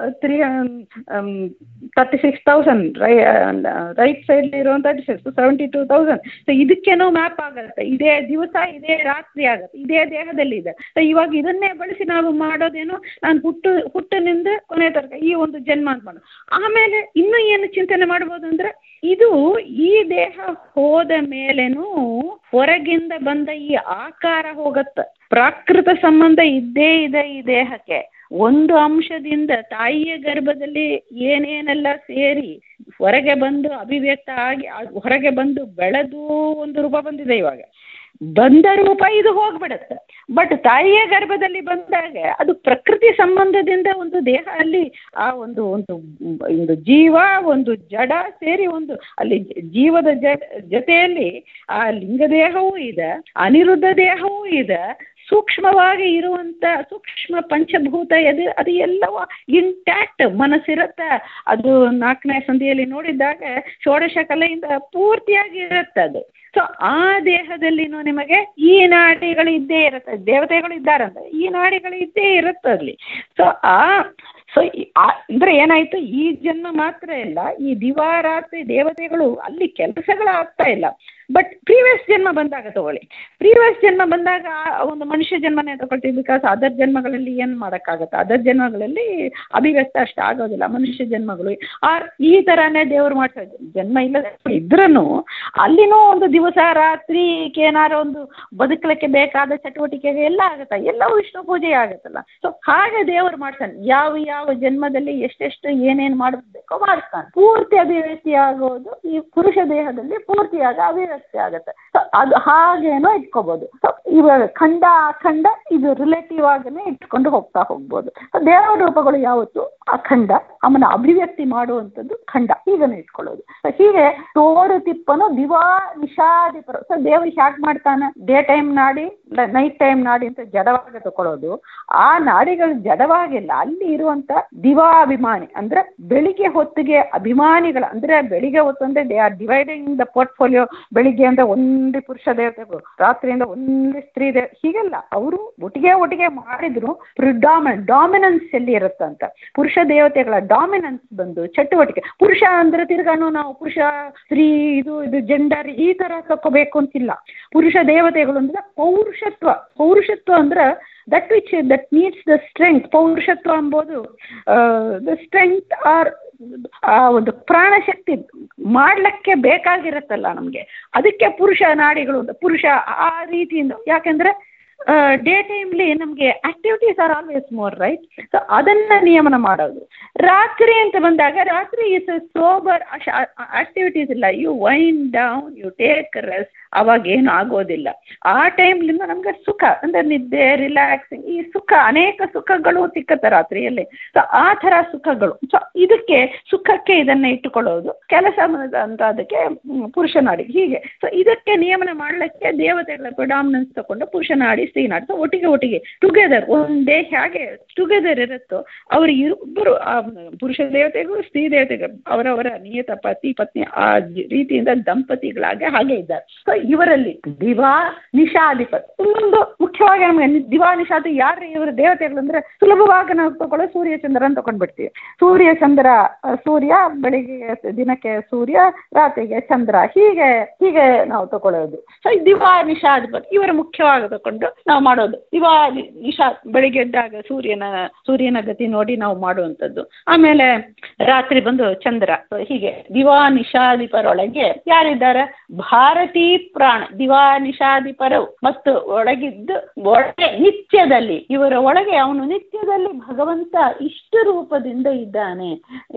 36,000, ರೈಟ್ ಸೈಡ್ಲಿ ಇರುವಂತ 72,000. ಸೊ ಇದಕ್ಕೇನೋ ಮ್ಯಾಪ್ ಆಗತ್ತೆ. ಇದೇ ದಿವಸ ಇದೇ ರಾತ್ರಿ ಆಗತ್ತೆ, ಇದೇ ದೇಹದಲ್ಲಿ ಇದೆ. ಸೊ ಇವಾಗ ಇದನ್ನೇ ಬಳಸಿ ನಾವು ಮಾಡೋದೇನು, ನಾನು ಹುಟ್ಟಿನಿಂದ ಕೊನೆ ತನಕ ಈ ಒಂದು ಜನ್ಮ ಅಂತ ಮಾಡೋದು. ಆಮೇಲೆ ಇನ್ನೂ ಏನು ಚಿಂತನೆ ಮಾಡ್ಬೋದು ಅಂದ್ರೆ, ಇದು ಈ ದೇಹ ಹೋದ ಮೇಲೇನು ಹೊರಗಿಂದ ಬಂದ ಈ ಆಕಾರ ಹೋಗತ್ತ. ಪ್ರಾಕೃತ ಸಂಬಂಧ ಇದ್ದೇ ಇದೆ ಈ ದೇಹಕ್ಕೆ. ಒಂದು ಅಂಶದಿಂದ ತಾಯಿಯ ಗರ್ಭದಲ್ಲಿ ಏನೇನೆಲ್ಲ ಸೇರಿ ಹೊರಗೆ ಬಂದು ಅಭಿವ್ಯಕ್ತ ಆಗಿ ಹೊರಗೆ ಬಂದು ಬೆಳೆದು ಒಂದು ರೂಪ ಬಂದಿದೆ. ಇವಾಗ ಬಂದ ರೂಪ ಇದು ಹೋಗ್ಬಿಡತ್ತೆ. ಬಟ್ ತಾಯಿಯ ಗರ್ಭದಲ್ಲಿ ಬಂದಾಗ ಅದು ಪ್ರಕೃತಿ ಸಂಬಂಧದಿಂದ ಒಂದು ದೇಹ ಅಲ್ಲಿ ಆ ಒಂದು ಜೀವ ಒಂದು ಜಡ ಸೇರಿ ಒಂದು ಅಲ್ಲಿ ಜೀವದ ಜೊತೆಯಲ್ಲಿ ಆ ಲಿಂಗದೇಹವೂ ಇದೆ, ಅನಿರುದ್ಧ ದೇಹವೂ ಇದೆ, ಸೂಕ್ಷ್ಮವಾಗಿ ಇರುವಂತ ಸೂಕ್ಷ್ಮ ಪಂಚಭೂತ ಅದು ಎಲ್ಲವೂ ಇಂಟ್ಯಾಕ್ಟ್ ಮನಸ್ಸಿರತ್ತೆ. ಅದು 4ನೇ ಸಂಧಿಯಲ್ಲಿ ನೋಡಿದಾಗ ಷೋಡಶ ಕಲೆಯಿಂದ ಪೂರ್ತಿಯಾಗಿ ಇರುತ್ತೆ ಅದು. ಸೊ ಆ ದೇಹದಲ್ಲಿನೂ ನಿಮಗೆ ಈ ನಾಡಿಗಳು ಇದ್ದೇ ಇರುತ್ತೆ. ದೇವತೆಗಳು ಇದ್ದಾರಂತ ಈ ನಾಡಿಗಳು ಇದ್ದೇ ಇರುತ್ತೆ ಅಲ್ಲಿ. ಸೊ ಅಂದ್ರೆ ಏನಾಯ್ತು, ಈ ಜನ್ಮ ಮಾತ್ರ ಇಲ್ಲ, ಈ ದಿವಾರಾತ್ರಿ ದೇವತೆಗಳು ಅಲ್ಲಿ ಕೆಲಸಗಳು ಆಗ್ತಾ ಇಲ್ಲ. ಬಟ್ ಪ್ರೀವಿಯಸ್ ಜನ್ಮ ಬಂದಾಗ ತಗೊಳ್ಳಿ, ಪ್ರೀವಿಯಸ್ ಜನ್ಮ ಬಂದಾಗ ಒಂದು ಮನುಷ್ಯ ಜನ್ಮನೇ ತಗೊಳ್ತೀವಿ. ಬಿಕಾಸ್ ಅದರ್ ಜನ್ಮಗಳಲ್ಲಿ ಏನು ಮಾಡೋಕ್ಕಾಗತ್ತೆ, ಅದರ್ ಜನ್ಮಗಳಲ್ಲಿ ಅಭಿವ್ಯಕ್ತ ಅಷ್ಟು ಆಗೋದಿಲ್ಲ. ಮನುಷ್ಯ ಜನ್ಮಗಳು ಈ ಥರನೇ ದೇವ್ರು ಮಾಡ್ತಾರೆ. ಜನ್ಮ ಇಲ್ಲದ ಇದ್ರೂ ಅಲ್ಲಿನೂ ಒಂದು ದಿವಸ ರಾತ್ರಿಗೆ ಏನಾರು ಒಂದು ಬದುಕಲಿಕ್ಕೆ ಬೇಕಾದ ಚಟುವಟಿಕೆಗೆ ಎಲ್ಲ ಆಗುತ್ತೆ, ಎಲ್ಲವೂ ವಿಷ್ಣು ಪೂಜೆ ಆಗುತ್ತಲ್ಲ. ಸೊ ಹಾಗೆ ದೇವರು ಮಾಡ್ತಾನೆ. ಯಾವ ಜನ್ಮದಲ್ಲಿ ಎಷ್ಟೆಷ್ಟು ಏನೇನು ಮಾಡಬೇಕೋ ಮಾಡ್ತಾನೆ. ಪೂರ್ತಿ ಅಭಿವ್ಯಕ್ತಿ ಆಗೋದು ಈ ಪುರುಷ ದೇಹದಲ್ಲಿ ಪೂರ್ತಿಯಾಗಿ ಅಭಿವ್ಯಕ್ತಿ ಆಗುತ್ತೆ. ಅದು ಹಾಗೇನೋ ಇಟ್ಕೋಬಹುದು. ಇವಾಗ ಖಂಡ ಅಖಂಡ ಇದು ರಿಲೇಟಿವ್ ಆಗನೇ ಇಟ್ಕೊಂಡು ಹೋಗ್ಬೋದು. ದೇವ ರೂಪಗಳು ಯಾವತ್ತು ಅಖಂಡ, ಅವನ ಅಭಿವ್ಯಕ್ತಿ ಮಾಡುವಂಥದ್ದು ಖಂಡ, ಹೀಗನೇ ಇಟ್ಕೊಳ್ಳೋದು. ಹೀಗೆ ತೋರು ತಿಪ್ಪನು ದಿವಾ ನಿಷಾದಿಪರ. ಸೊ ದೇವರು ಹ್ಯಾಕ್ ಮಾಡ್ತಾನೆ, ಡೇ ಟೈಮ್ ನಾಡಿ ನೈಟ್ ಟೈಮ್ ನಾಡಿ ಅಂತ ಜಡವಾಗಿ ತಗೊಳ್ಳೋದು. ಆ ನಾಡಿಗಳು ಜಡವಾಗಿಲ್ಲ, ಅಲ್ಲಿ ಇರುವಂತ ದಿವಾಭಿಮಾನಿ ಅಂದ್ರೆ ಬೆಳಿಗ್ಗೆ ಹೊತ್ತಿಗೆ ಅಭಿಮಾನಿಗಳ ಅಂದ್ರೆ ಬೆಳಿಗ್ಗೆ ಹೊತ್ತು ಅಂದ್ರೆ they are dividing the portfolio. ಬೆಳಿಗ್ಗೆ ಅಂದ್ರೆ ಒಂದೇ ಪುರುಷ ದೇವತೆಗಳು, ರಾತ್ರಿಯಿಂದ ಒಂದೇ ಸ್ತ್ರೀ ದೇವ, ಹೀಗೆಲ್ಲ ಅವರು ಒಟ್ಟಿಗೆ ಮಾಡಿದ್ರು ಡಾಮಿನೆನ್ಸ್ ಎಲ್ಲಿ ಇರುತ್ತಂತ. ಪುರುಷ ದೇವತೆಗಳ ಡಾಮಿನೆನ್ಸ್ ಬಂದು ಚಟುವಟಿಕೆ. ಪುರುಷ ಅಂದ್ರೆ ತಿರ್ಗಾನು ನಾವು ಪುರುಷ ಸ್ತ್ರೀ ಇದು ಜೆಂಡರ್ ಈ ತರ ತಕ್ಕೋಬೇಕು ಅಂತಿಲ್ಲ. ಪುರುಷ ದೇವತೆಗಳು ಅಂದ್ರೆ ಪೌರುಷತ್ವ ಅಂದ್ರೆ ದಟ್ ನೀಡ್ಸ್ ದ ಸ್ಟ್ರೆಂತ್. ಪೌರುಷತ್ವ ಎಂಬುದು ದ ಸ್ಟ್ರೆಂತ್ ಆರ್ ಆ ಒಂದು ಪ್ರಾಣಶಕ್ತಿ ಮಾಡ್ಲಿಕ್ಕೆ ಬೇಕಾಗಿರುತ್ತಲ್ಲ ನಮ್ಗೆ, ಅದಕ್ಕೆ ಪುರುಷ ನಾಡಿಗಳು ಪುರುಷ ಆ ರೀತಿಯಿಂದ. ಯಾಕೆಂದ್ರೆ ಡೇ ಟೈಮ್ಲಿ ನಮಗೆ activities are always more right. So ಅದನ್ನ ನಿಯಮನ ಮಾಡೋದು. ರಾತ್ರಿ ಅಂತ ಬಂದಾಗ ರಾತ್ರಿ ಇಸ್ ಸೋಬರ್ ಆಕ್ಟಿವಿಟೀಸ್ ಇಲ್ಲ. You wind down, you take rest. ಅವಾಗ ಏನು ಆಗೋದಿಲ್ಲ. ಆ ಟೈಮ್ಲಿಂದ ನಮ್ಗೆ ಸುಖ ಅಂದ್ರೆ ನಿದ್ದೆ, ರಿಲ್ಯಾಕ್ಸಿಂಗ್, ಈ ಸುಖ ಅನೇಕ ಸುಖಗಳು ಸಿಕ್ಕತ್ತೆ ರಾತ್ರಿಯಲ್ಲಿ. ಸೊ ಆ ಥರ ಸುಖಗಳು. ಸೊ ಇದಕ್ಕೆ ಸುಖಕ್ಕೆ ಇದನ್ನ ಇಟ್ಟುಕೊಳ್ಳೋದು, ಕೆಲಸ ಅಂತ ಅದಕ್ಕೆ ಪುರುಷನಾಡಿ, ಹೀಗೆ. ಸೊ ಇದಕ್ಕೆ ನಿಯಮನ ಮಾಡಲಿಕ್ಕೆ ದೇವತೆಗಳ ಪ್ರಿಡಾಮಿನೆನ್ಸ್ ತಗೊಂಡು ಪುರುಷನಾಡಿ ಸ್ತ್ರೀನಾಡಿ. ಸೊ ಒಟ್ಟಿಗೆ ಟುಗೆದರ್ ಒಂದೇ ಹೇಗೆ ಟುಗೆದರ್ ಇರುತ್ತೋ ಅವರು ಇಬ್ಬರು ಪುರುಷ ದೇವತೆಗಳು ಸ್ತ್ರೀ ದೇವತೆಗಳು ಅವರವರ ನಿಯತ ಪತಿ ಪತ್ನಿ ಆ ರೀತಿಯಿಂದ ದಂಪತಿಗಳಾಗಿ ಹಾಗೆ ಇದ್ದಾರೆ. ಸೊ ಇವರಲ್ಲಿ ದಿವಾ ನಿಷಾಧಿಪತಿ. ಇನ್ನೊಂದು ಮುಖ್ಯವಾಗಿ ನಮಗೆ ದಿವಾ ನಿಷಾದಿ ಯಾರು ಇವರು ದೇವತೆಗಳು ಅಂದ್ರೆ ಸುಲಭವಾಗಿ ನಾವು ತಗೊಳ್ಳೋ ಸೂರ್ಯಚಂದ್ರ ಅಂತ ತಗೊಂಡ್ಬಿಡ್ತೀವಿ. ಸೂರ್ಯ ಬೆಳಿಗ್ಗೆ ದಿನಕ್ಕೆ ಸೂರ್ಯ, ರಾತ್ರಿಗೆ ಚಂದ್ರ, ಹೀಗೆ ನಾವು ತಗೊಳ್ಳೋದು. ಸೊ ದಿವಾ ನಿಷಾಧಿಪತಿ ಇವರ ಮುಖ್ಯವಾಗಿ ತಗೊಂಡು ನಾವು ಮಾಡೋದು. ದಿವಾ ನಿಷಾ ಬೆಳಿಗ್ಗೆ ಎದ್ದಾಗ ಸೂರ್ಯನ ಗತಿ ನೋಡಿ ನಾವು ಮಾಡುವಂಥದ್ದು. ಆಮೇಲೆ ರಾತ್ರಿ ಬಂದು ಚಂದ್ರ. ಹೀಗೆ ದಿವಾ ನಿಷಾಧಿಪರೊಳಗೆ ಯಾರಿದ್ದಾರೆ? ಭಾರತೀ ಪ್ರಾಣ ದಿವಾ ನಿಷಾಧಿಪರವು ಮತ್ತು ಒಳಗೆ ನಿತ್ಯದಲ್ಲಿ ಇವರ ಒಳಗೆ ಅವನು ನಿತ್ಯದಲ್ಲಿ ಭಗವಂತ ಇಷ್ಟು ರೂಪದಿಂದ ಇದ್ದಾನೆ.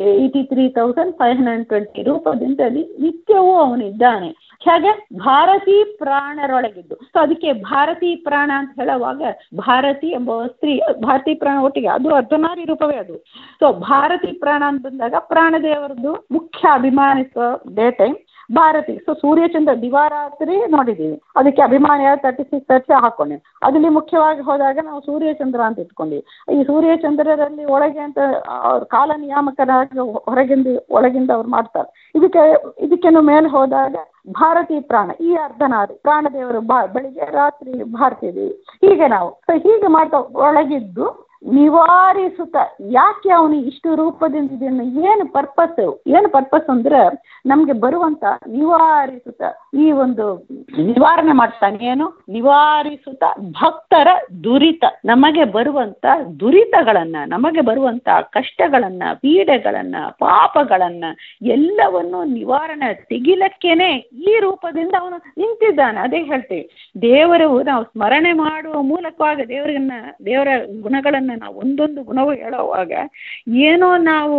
83,520 ರೂಪದಿಂದ ನಿತ್ಯವೂ ಅವನಿದ್ದಾನೆ. ಹಾಗೆ ಭಾರತೀ ಪ್ರಾಣರೊಳಗಿದ್ದು. ಸೊ ಅದಕ್ಕೆ ಭಾರತೀ ಪ್ರಾಣ ಅಂತ ಹೇಳುವಾಗ ಭಾರತಿ ಎಂಬ ಸ್ತ್ರೀ, ಭಾರತೀ ಪ್ರಾಣ ಒಟ್ಟಿಗೆ ಅದು ಅರ್ಧನಾರಿ ರೂಪವೇ ಅದು. ಸೊ ಭಾರತೀ ಪ್ರಾಣ ಅಂತ ಬಂದಾಗ ಪ್ರಾಣದೇವರದ್ದು ಮುಖ್ಯ ಅಭಿಮಾನಿತ್ವ ಡೇ ಟೈಮ್ ಭಾರತಿ. ಸೊ ಸೂರ್ಯಚಂದ್ರ ದಿವಾರಾತ್ರಿ ನೋಡಿದ್ದೀವಿ, ಅದಕ್ಕೆ ಅಭಿಮಾನಿಯ 36 ಹಾಕೊಂಡೆ. ಅದಲ್ಲಿ ಮುಖ್ಯವಾಗಿ ಹೋದಾಗ ನಾವು ಸೂರ್ಯಚಂದ್ರ ಅಂತ ಇಟ್ಕೊಂಡಿವಿ. ಈ ಸೂರ್ಯಚಂದ್ರರಲ್ಲಿ ಒಳಗೆ ಅಂತ ಅವ್ರ ಕಾಲ ನಿಯಾಮಕರಾಗಿ ಒಳಗಿಂದ ಅವ್ರು ಮಾಡ್ತಾರೆ. ಇದಕ್ಕೇನು ಮೇಲೆ ಹೋದಾಗ ಭಾರತೀ ಪ್ರಾಣ, ಈ ಅರ್ಧನಾರಿ ಪ್ರಾಣದೇವರು ಬೆಳಿಗ್ಗೆ ರಾತ್ರಿ ಭಾರತೀ ದೇವಿ. ಹೀಗೆ ನಾವು ಹೀಗೆ ಮಾಡ್ತಾ ಒಳಗಿದ್ದು ನಿವಾರಿಸುತ್ತ. ಯಾಕೆ ಅವನು ಇಷ್ಟು ರೂಪದಿಂದ ಇದನ್ನು ಏನು ಪರ್ಪಸ್ ಅಂದ್ರೆ ನಮ್ಗೆ ಬರುವಂತ ನಿವಾರಿಸುತ್ತ ಈ ಒಂದು ನಿವಾರಣೆ ಮಾಡ್ತಾನೆ. ಏನು ನಿವಾರಿಸುತ್ತ ಭಕ್ತರ ದುರಿತ, ನಮಗೆ ಬರುವಂತ ದುರಿತಗಳನ್ನ, ನಮಗೆ ಬರುವಂತ ಕಷ್ಟಗಳನ್ನ, ಪೀಡೆಗಳನ್ನ, ಪಾಪಗಳನ್ನ ಎಲ್ಲವನ್ನು ನಿವಾರಣೆ ತೆಗಿಲಕ್ಕೇನೆ ಈ ರೂಪದಿಂದ ಅವನು ನಿಂತಿದ್ದಾನೆ. ಅದೇ ಹೇಳ್ತೀವಿ, ದೇವರು ನಾವು ಸ್ಮರಣೆ ಮಾಡುವ ಮೂಲಕವಾಗಿ ದೇವರ ಗುಣಗಳನ್ನ ನಾವು ಒಂದೊಂದು ಗುಣವು ಹೇಳುವಾಗ ಏನೋ ನಾವು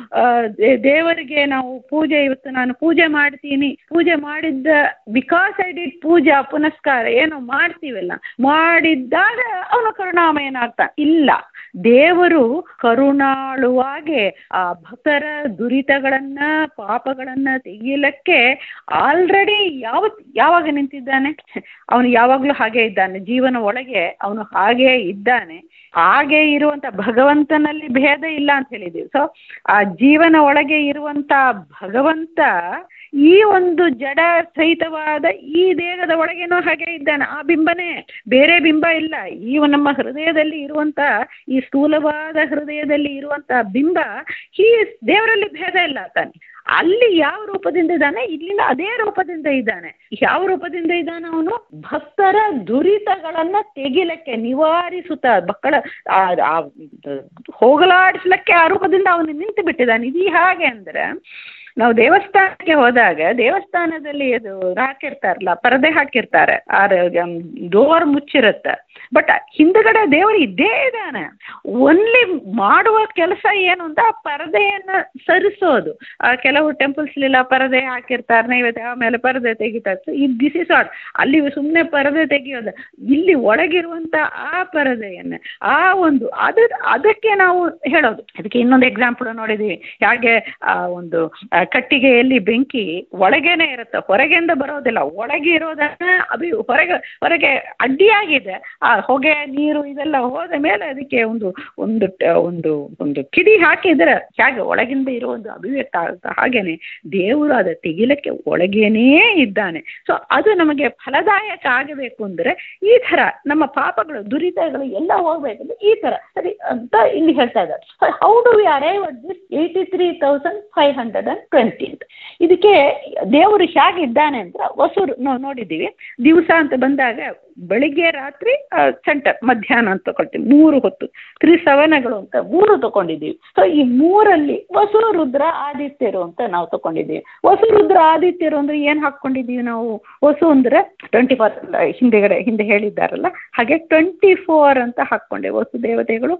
ದೇವರಿಗೆ ನಾವು ಇವತ್ತು ನಾನು ಪೂಜೆ ಮಾಡ್ತೀನಿ, ಪೂಜೆ ಮಾಡಿದ್ದ ಬಿಕಾಸ್ ಐ ಡಿಡ್ ಪೂಜಾ ಪುನಸ್ಕಾರ ಏನೋ ಮಾಡ್ತೀವಲ್ಲ, ಮಾಡಿದ್ದಾಗ ಅವನು ಕರುಣಾಮಯನಾಗ್ತಾನೆ. ಇಲ್ಲ, ದೇವರು ಕರುಣಾಳುವಾಗಿ ಆ ಭಕ್ತರ ದುರಿತಗಳನ್ನ ಪಾಪಗಳನ್ನ ತೆಗಿಯಲಿಕ್ಕೆ ಆಲ್ರೆಡಿ ಯಾವಾಗ ನಿಂತಿದ್ದಾನೆ. ಅವನು ಯಾವಾಗಲೂ ಹಾಗೆ ಇದ್ದಾನೆ. ಜೀವನ ಒಳಗೆ ಅವನು ಹಾಗೇ ಇದ್ದಾನೆ. ಹಾಗೆ ಇರುವಂತ ಭಗವಂತನಲ್ಲಿ ಭೇದ ಇಲ್ಲ ಅಂತ ಹೇಳಿದ್ದೀವಿ. ಸೊ ಆ ಜೀವನ ಒಳಗೆ ಇರುವಂತ ಭಗವಂತ ಈ ಒಂದು ಜಡ ಸಹಿತವಾದ ಈ ದೇಹದ ಒಳಗೇನೋ ಹಾಗೆ ಇದ್ದಾನೆ. ಆ ಬಿಂಬನೇ, ಬೇರೆ ಬಿಂಬ ಇಲ್ಲ. ಈ ನಮ್ಮ ಹೃದಯದಲ್ಲಿ ಇರುವಂತ ಈ ಸ್ಥೂಲವಾದ ಹೃದಯದಲ್ಲಿ ಇರುವಂತ ಬಿಂಬ ಈ ದೇವರಲ್ಲಿ ಭೇದ ಇಲ್ಲ ತಾನೆ. ಅಲ್ಲಿ ಯಾವ ರೂಪದಿಂದ ಇದ್ದಾನೆ, ಇಲ್ಲಿಂದ ಅದೇ ರೂಪದಿಂದ ಇದ್ದಾನೆ. ಯಾವ ರೂಪದಿಂದ ಇದ್ದಾನೆ ಅವನು? ಭಕ್ತರ ದುರಿತಗಳನ್ನ ತೆಗಿಲಕ್ಕೆ, ನಿವಾರಿಸುತ್ತಾ ಮಕ್ಕಳ ಹೋಗಲಾಡಿಸ್ಲಿಕ್ಕೆ ಆ ರೂಪದಿಂದ ಅವನು ನಿಂತು ಬಿಟ್ಟಿದ್ದಾನೆ. ಇದು ಹಾಗೆ ಅಂದ್ರೆ ನಾವು ದೇವಸ್ಥಾನಕ್ಕೆ ಹೋದಾಗ ದೇವಸ್ಥಾನದಲ್ಲಿ ಅದು ಹಾಕಿರ್ತಾರಲ್ಲ, ಪರದೆ ಹಾಕಿರ್ತಾರೆ, ಡೋರ್ ಮುಚ್ಚಿರುತ್ತೆ. ಬಟ್ ಹಿಂದ್ಗಡೆ ದೇವರು ಇದ್ದೇ ಇದ್ದಾನೆ. ಓನ್ಲಿ ಮಾಡುವ ಕೆಲಸ ಏನು ಅಂತ ಪರದೆಯನ್ನ ಸರಿಸೋದು. ಕೆಲವು ಟೆಂಪಲ್ಸ್ಲೆಲ್ಲ ಪರದೆ ಹಾಕಿರ್ತಾರೆ, ನೈವೇದ್ಯ ಆಮೇಲೆ ಪರದೆ ತೆಗಿತಾರೆ. This is it. ಅಲ್ಲಿ ಸುಮ್ಮನೆ ಪರದೆ ತೆಗಿಯೋದು. ಇಲ್ಲಿ ಒಳಗಿರುವಂತ ಆ ಪರದೆಯನ್ನ ಅದಕ್ಕೆ ನಾವು ಹೇಳೋದು. ಅದಕ್ಕೆ ಇನ್ನೊಂದು ಎಕ್ಸಾಂಪಲ್ ನೋಡಿದೀವಿ. ಹಾಗೆ ಒಂದು ಕಟ್ಟಿಗೆಯಲ್ಲಿ ಬೆಂಕಿ ಒಳಗೇನೆ ಇರುತ್ತೆ, ಹೊರಗೆಂದ ಬರೋದಿಲ್ಲ. ಒಳಗೆ ಇರೋದನ್ನ ಹೊರಗೆ ಅಡ್ಡಿಯಾಗಿದೆ. ಆ ಹೊಗೆ ನೀರು ಇದೆಲ್ಲ ಹೋದ ಮೇಲೆ ಅದಕ್ಕೆ ಒಂದು ಕಿಡಿ ಹಾಕಿದ್ರೆ ಹೇಗೆ ಒಳಗಿಂದ ಇರೋ ಒಂದು ಅಭಿವ್ಯಕ್ತ ಆಗುತ್ತೆ, ಹಾಗೇನೆ ದೇವರು ಅದ ತೆಗಿಲಕ್ಕೆ ಒಳಗೇನೇ ಇದ್ದಾನೆ. ಸೊ ಅದು ನಮಗೆ ಫಲದಾಯಕ ಆಗಬೇಕು ಅಂದ್ರೆ ಈ ತರ ನಮ್ಮ ಪಾಪಗಳು ದುರಿತಗಳು ಎಲ್ಲ ಹೋಗ್ಬೇಕಂದ್ರೆ ಈ ತರ ಸರಿ ಅಂತ ಇಲ್ಲಿ ಹೇಳ್ತಾ ಇದ್ದಾರೆ. How do we arrive at this 83,520 20 ಅಂತ. ಇದಕ್ಕೆ ದೇವರು ಹೇಗಿದ್ದಾನೆ ಅಂದ್ರೆ ವಸು ನೋಡಿದ್ದೀವಿ. ದಿವಸ ಅಂತ ಬಂದಾಗ ಬೆಳಿಗ್ಗೆ ರಾತ್ರಿ ಸೆಂಟರ್ ಮಧ್ಯಾಹ್ನ ಅಂತ ತಗೊಳ್ತೀವಿ, 3 ಹೊತ್ತು ತ್ರಿಸವನಗಳು ಅಂತ 3 ತಗೊಂಡಿದ್ದೀವಿ. ಸೊ ಈ 3ರಲ್ಲಿ ವಸು ರುದ್ರ ಆದಿತ್ಯರು ಅಂತ ನಾವು ತಗೊಂಡಿದ್ದೀವಿ. ವಸು ರುದ್ರ ಆದಿತ್ಯರು ಅಂದ್ರೆ ಏನು ಹಾಕ್ಕೊಂಡಿದ್ದೀವಿ ನಾವು? ವಸು ಅಂದ್ರೆ 24 ಹಿಂದೆ ಹೇಳಿದ್ದಾರಲ್ಲ, ಹಾಗೆ 24 ಅಂತ ಹಾಕ್ಕೊಂಡೆ. ವಸುದೇವತೆಗಳು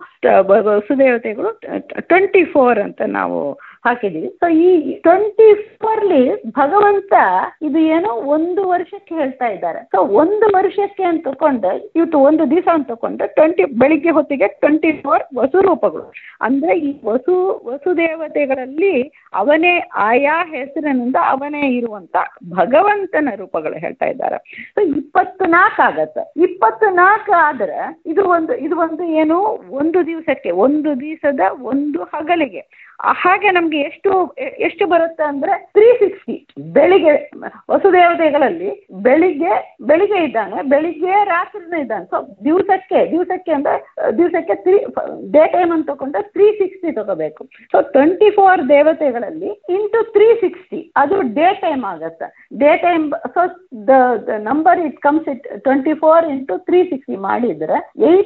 24 ಅಂತ ನಾವು ಹಾಕಿದ್ದೀವಿ. ಸೊ ಈ 24ಲಿ ಭಗವಂತ ಇದು ಏನೋ 1 ವರ್ಷಕ್ಕೆ ಹೇಳ್ತಾ ಇದ್ದಾರೆ. ಸೊ 1 ವರ್ಷಕ್ಕೆ ಅಂತ ತಗೊಂಡು ಇವತ್ತು 1 ದಿವಸ ಅಂತ ತಗೊಂಡು ಬೆಳಿಗ್ಗೆ ಹೊತ್ತಿಗೆ 24 ವಸುರೂಪಗಳು. ಅಂದ್ರೆ ಈ ವಸುದೇವತೆಗಳಲ್ಲಿ ಅವನೇ ಆಯಾ ಹೆಸರಿನಿಂದ ಅವನೇ ಇರುವಂತ ಭಗವಂತನ ರೂಪಗಳು ಹೇಳ್ತಾ ಇದ್ದಾರೆ. ಸೊ 24 ಆಗತ್ತೆ. 24 ಆದ್ರೆ ಇದು ಒಂದು ಏನು 1 ದಿವಸಕ್ಕೆ, 1 ದಿವಸದ 1 ಹಗಲಿಗೆ. ಹಾಗೆ ನಮ್ಗೆ ಎಷ್ಟು ಬರುತ್ತೆ ಅಂದ್ರೆ 360. ಬೆಳಿಗ್ಗೆ ವಸುದೇವತೆಗಳಲ್ಲಿ ಬೆಳಿಗ್ಗೆ ಇದ್ದಾನೆ, ಬೆಳಿಗ್ಗೆ ರಾತ್ರಿನೂ ಇದ್ದಾನೆ. ಸೊ ದಿವಸಕ್ಕೆ ಅಂದ್ರೆ ದಿವಸಕ್ಕೆ ಡೇ ಟೈಮ್ ಅಂತ ತಗೊಂಡ್ರೆ 360 ತಗೋಬೇಕು. ಸೊ 24 ದೇವತೆಗಳಲ್ಲಿ ಇಂಟು 360 ಅದು ಡೇ ಟೈಮ್ ಆಗತ್ತೆ. Day time so the number it comes 24 into 360 ಮಾಡಿದ್ರೆ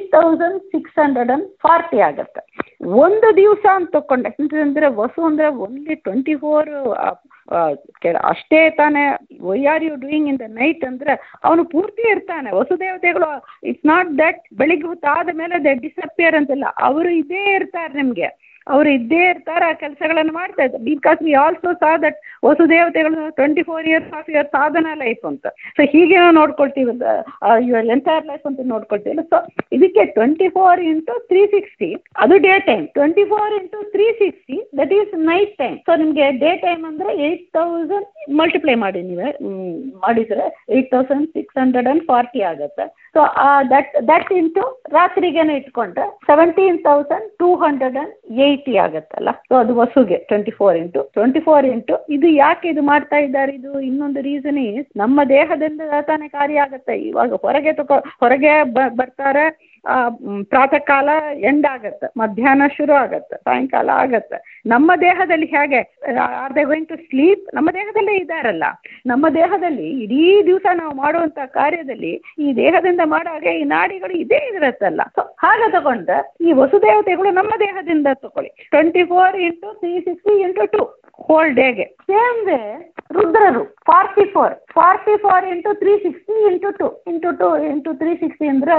8640 ಆಗತ್ತೆ. 1 ದಿವಸ ಅಂತ ತಕೊಂಡೆ ಅಂದ್ರೆ ವಸು ಅಂದ್ರೆ ಓನ್ಲಿ 24 ಅಷ್ಟೇ ತಾನೆ. Why are you doing in the night ಅಂದ್ರೆ ಅವನು ಪೂರ್ತಿ ಇರ್ತಾನೆ. ವಸುದೇವತೆಗಳು ಇಟ್ಸ್ ನಾಟ್ ದಟ್ ಬೆಳಿಗ್ಗೆ ಹೊತ್ತಾದ ಮೇಲೆ ದೇ ಡಿಸಪಿಯರ್ ಅಂತಿಲ್ಲ, ಅವರು ಇದ್ದೇ ಇರ್ತಾರೆ. ನಿಮಗೆ ಅವರು ಇದ್ದೇ ಇರ್ತಾರೆ, ಆ ಕೆಲಸಗಳನ್ನು ಮಾಡ್ತಾ ಇದ್ದಾರೆ. Because we also saw that ವಸುದೇವತೆಗಳು 24 years of your sadhana life ಅಂತ. ಸೊ ಹೀಗೆ ನಾವು ನೋಡ್ಕೊಳ್ತೀವಿ, ಯುವರ್ ಎಂಟೈರ್ ಲೈಫ್ ಅಂತ ನೋಡ್ಕೊಳ್ತೀವಿ. ಸೊ ಇದಕ್ಕೆ 24 ಇಂಟು 360 ಅದು day time, 24 into 360 that is night time. So ನಿಮಗೆ ಡೇ ಟೈಮ್ ಅಂದ್ರೆ 8000 ಮಲ್ಟಿಪ್ಲೈ ಮಾಡಿ ನೀವೇ ಮಾಡಿದ್ರೆ 8640 ಆಗುತ್ತೆ. ಸೊ ದಟ್ ಇಂಟು ರಾತ್ರಿಗೇನೆ ಇಟ್ಕೊಂಡ್ರೆ 17,280 ಆಗತ್ತಲ್ಲ. ಸೊ ಅದು ವಸುಗೆ 24 ಇಂಟು ಇದು ಯಾಕೆ ಇದು ಮಾಡ್ತಾ ಇದ್ದಾರೆ? ಇದು ಇನ್ನೊಂದು ರೀಸನ್ ನಮ್ಮ ದೇಹದಿಂದ ತಾನೇ ಕಾರ್ಯ ಆಗತ್ತೆ. ಇವಾಗ ಹೊರಗೆ ಬರ್ತಾರೆ, ಪ್ರಾತಃ ಕಾಲ ಎಂಡ್ ಆಗತ್ತೆ, ಮಧ್ಯಾಹ್ನ ಶುರು ಆಗತ್ತೆ, ಸಾಯಂಕಾಲ ಆಗತ್ತೆ. ನಮ್ಮ ದೇಹದಲ್ಲಿ ಹೇಗೆ are they going to sleep? ನಮ್ಮ ದೇಹದಲ್ಲೇ ಇದ್ದಾರಲ್ಲ. ನಮ್ಮ ದೇಹದಲ್ಲಿ ಇಡೀ ದಿವಸ ನಾವು ಮಾಡುವಂತ ಕಾರ್ಯದಲ್ಲಿ ಈ ದೇಹದಿಂದ ಮಾಡುವಾಗ ಈ ನಾಡಿಗಳು ಇದೇ ಇರತ್ತಲ್ಲ. ಸೊ ಹಾಗೆ ತಗೊಂಡ್ರೆ ಈ ವಸುದೇವತೆಗಳು ನಮ್ಮ ದೇಹದಿಂದ ತಗೊಳ್ಳಿ 24 ಇಂಟು 360 ಇಂಟು 2 ಹೋಲ್ ಡೇಗೆ. ಸೇಮ್ ವೇ ರುದ್ರರು 44 ಇಂಟು 360 ಇಂಟು 2 ಇಂಟು 360 ಅಂದ್ರೆ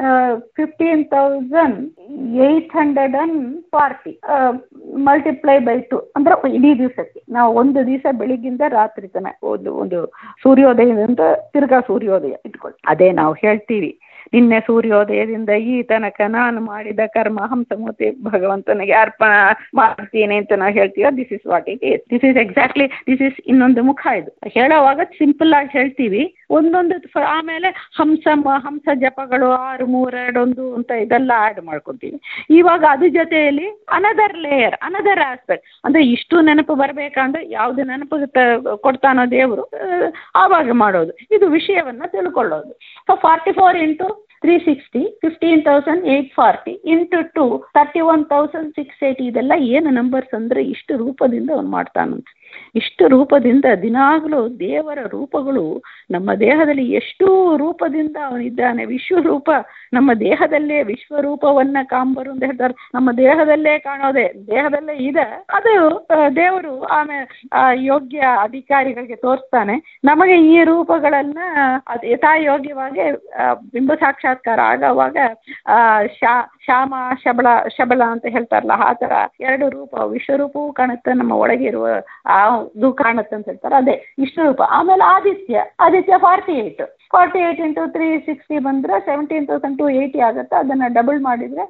15,840 ಮಲ್ಟಿಪ್ಲೈ ಬೈ 2 ಅಂದ್ರೆ ಇಡೀ ದಿವಸಕ್ಕೆ ನಾವು 1 ದಿವಸ ಬೆಳಿಗ್ಗಿಂದ ರಾತ್ರಿ ತನಕ ಒಂದು ಸೂರ್ಯೋದಯದಿಂದ ತಿರ್ಗಾ ಸೂರ್ಯೋದಯ ಇಟ್ಕೊಳ್ಳಿ. ಅದೇ ನಾವು ಹೇಳ್ತೀವಿ, ನಿನ್ನೆ ಸೂರ್ಯೋದಯದಿಂದ ಈ ತನಕ ನಾನು ಮಾಡಿದ ಕರ್ಮ ಹಂಸಮೂರ್ತಿ ಭಗವಂತನಿಗೆ ಅರ್ಪಣೆ ಮಾಡ್ತೀನಿ ಅಂತ ನಾವು ಹೇಳ್ತೀವಿ. This is what it is. This is exactly this is ಇನ್ನೊಂದು ಮುಖ. ಇದು ಹೇಳೋವಾಗ ಸಿಂಪಲ್ ಆಗಿ ಹೇಳ್ತೀವಿ, ಒಂದೊಂದು ಆಮೇಲೆ ಹಂಸ ಜಪಗಳು 6, 3, 2, 1 ಅಂತ ಇದೆಲ್ಲ ಆ್ಯಡ್ ಮಾಡ್ಕೊತೀವಿ. ಇವಾಗ ಅದ್ರ ಜೊತೆಯಲ್ಲಿ ಅನದರ್ ಲೇಯರ್, ಅನದರ್ ಆಸ್ಪೆಕ್ಟ್ ಅಂದ್ರೆ ಇಷ್ಟು ನೆನಪು ಬರಬೇಕಂದ್ರೆ ಯಾವುದು ನೆನಪು ಕೊಡ್ತಾನೋ ದೇವರು ಆವಾಗ ಮಾಡೋದು, ಇದು ವಿಷಯವನ್ನ ತಿಳ್ಕೊಳ್ಳೋದು. ಸೊ 44 ಇಂಟು 360 15,840 ಇಂಟು 2 31,680 ಇದೆಲ್ಲ ಏನು ನಂಬರ್ಸ್ ಅಂದ್ರೆ ಇಷ್ಟು ರೂಪದಿಂದ ಅವನು ಮಾಡ್ತಾನಂತೆ. ಇಷ್ಟು ರೂಪದಿಂದ ದಿನಾಗಲೂ ದೇವರ ರೂಪಗಳು ನಮ್ಮ ದೇಹದಲ್ಲಿ ಎಷ್ಟು ರೂಪದಿಂದ ಅವನಿದ್ದಾನೆ. ವಿಶ್ವರೂಪ ನಮ್ಮ ದೇಹದಲ್ಲೇ, ವಿಶ್ವರೂಪವನ್ನ ಕಾಂಬರು ಅಂತ ಹೇಳ್ತಾರೆ. ನಮ್ಮ ದೇಹದಲ್ಲೇ ಕಾಣೋದೆ, ದೇಹದಲ್ಲೇ ಇದೆ. ಅದು ದೇವರು ಆಮೇಲೆ ಯೋಗ್ಯ ಅಧಿಕಾರಿಗಳಿಗೆ ತೋರಿಸ್ತಾನೆ. ನಮಗೆ ಈ ರೂಪಗಳನ್ನ ಯಥಾಯೋಗ್ಯವಾಗಿ ಬಿಂಬ ಸಾಕ್ಷಾತ್ಕಾರ ಆಗುವಾಗ ಶ್ಯಾಮ ಶಬಳ ಅಂತ ಹೇಳ್ತಾರಲ್ಲ, ಆ ಥರ 2 ರೂಪ, ವಿಶ್ವರೂಪವೂ ಕಾಣುತ್ತೆ, ನಮ್ಮ ಒಳಗಿರುವ ಅದು ಕಾಣುತ್ತೆ ಅಂತ ಹೇಳ್ತಾರೆ. ಅದೇ ವಿಶ್ವರೂಪ. ಆಮೇಲೆ ಆದಿತ್ಯ 48 ಇಂಟು 360 ಬಂದ್ರೆ 17,280 ಆಗುತ್ತೆ. ಅದನ್ನ ಡಬಲ್ ಮಾಡಿದ್ರೆ